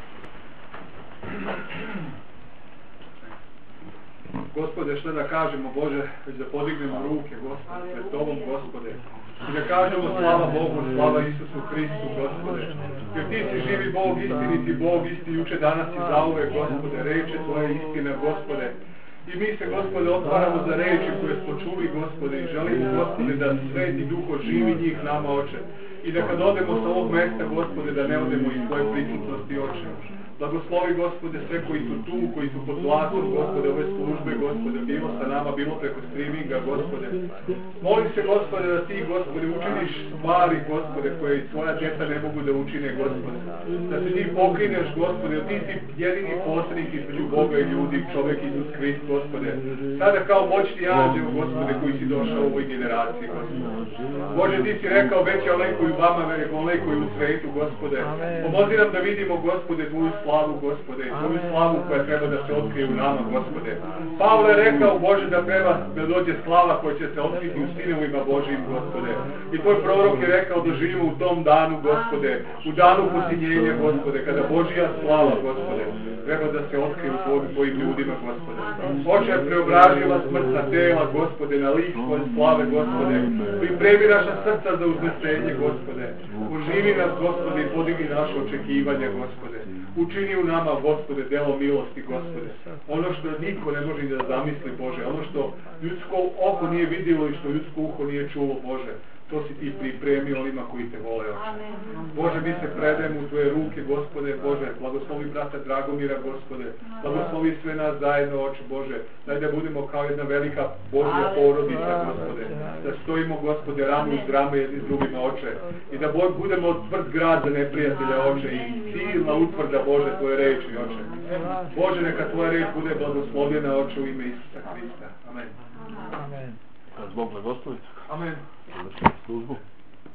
Gospode, što da kažemo, Bože, već da podignemo ruke, Gospode, pred Tobom, Gospode. I da kažemo slava Bogu, slava Isusu Hristu, Gospode. Jer Ti si živi Bog, istiniti Bog, isti juče, danas i zauvek, Gospode. Reče Tvoje istina, Gospode. I mi se, Gospode, otvaramo za reči koje smo čuli, Gospode, i želimo, Gospode, da Sveti Duh oživi njih nama, Oče. I da kad odemo sa ovog mesta, Gospode, da ne odemo iz Tvoje prisutnosti, Oče. Blagoslovi, Gospode, sve koji su tu, koji su pod vlasom, Gospode, ove službe, Gospode, bilo sa nama, bilo preko streaminga, Gospode. Molim se, Gospode, da Ti, Gospode, učiniš stvari, Gospode, koje i Tvoja djeca ne mogu da učine, Gospode. Da se Ti pokrineš, Gospode, Ti si jedini posrednik između Boga i ljudi, čovjek Isus Hrist, Gospode. Sada kao moćni anđeo, Gospode, koji si došao u ovoj generaciji, Gospode. Bože, Ti si rekao, već je onaj koji u vama, onaj koji u svetu, Gospode. Pomozi nam da vidimo, Gospode, Tvoju slavu, Gospode, Tvoju slavu koja treba da se otkrije u nama, Gospode. Pavle je rekao, Bože, da treba da dođe slava koja će se otkriti u sinovima Božijim, Gospode. I Tvoj prorok je rekao da živimo u tom danu, Gospode, u danu posinjenja, Gospode, kada Božija slava, Gospode, treba da se otkrije u Tvojim ljudima, Gospode. Oče, preobražila smrtna tela, Gospode, na lik Tvoje slave, Gospode. Pripremi naša srca za uznesenje, Gospode. Uživi nas, Gospode, i podigni naše očekivanja, Gospode. Učini u nama, Gospode, delo milosti, Gospode. Ono što niko ne može da zamisli, Bože. Ono što ljudsko oko nije vidjelo i što ljudsko uho nije čulo, Bože. To si Ti pripremio onima koji Te vole, Oče. Bože, mi se predajemo u Tvoje ruke, Gospode, Bože. Blagoslovi brata Dragomira, Gospode. Blagoslovi sve nas zajedno, Oče, Bože. Daj da budemo kao jedna velika Božja porodica, Gospode. Da stojimo, Gospode, rame uz rame jedni s drugima, Oče. I da budemo tvrd grad za neprijatelja, Oče. I silna utvrda, Bože, Tvoje reči, Oče. Bože, neka Tvoja reč bude blagoslovljena, Oče, u ime Isusa Hrista. Amen. Amen. Kad Bog blagoslovi. Amen. Završimo službu.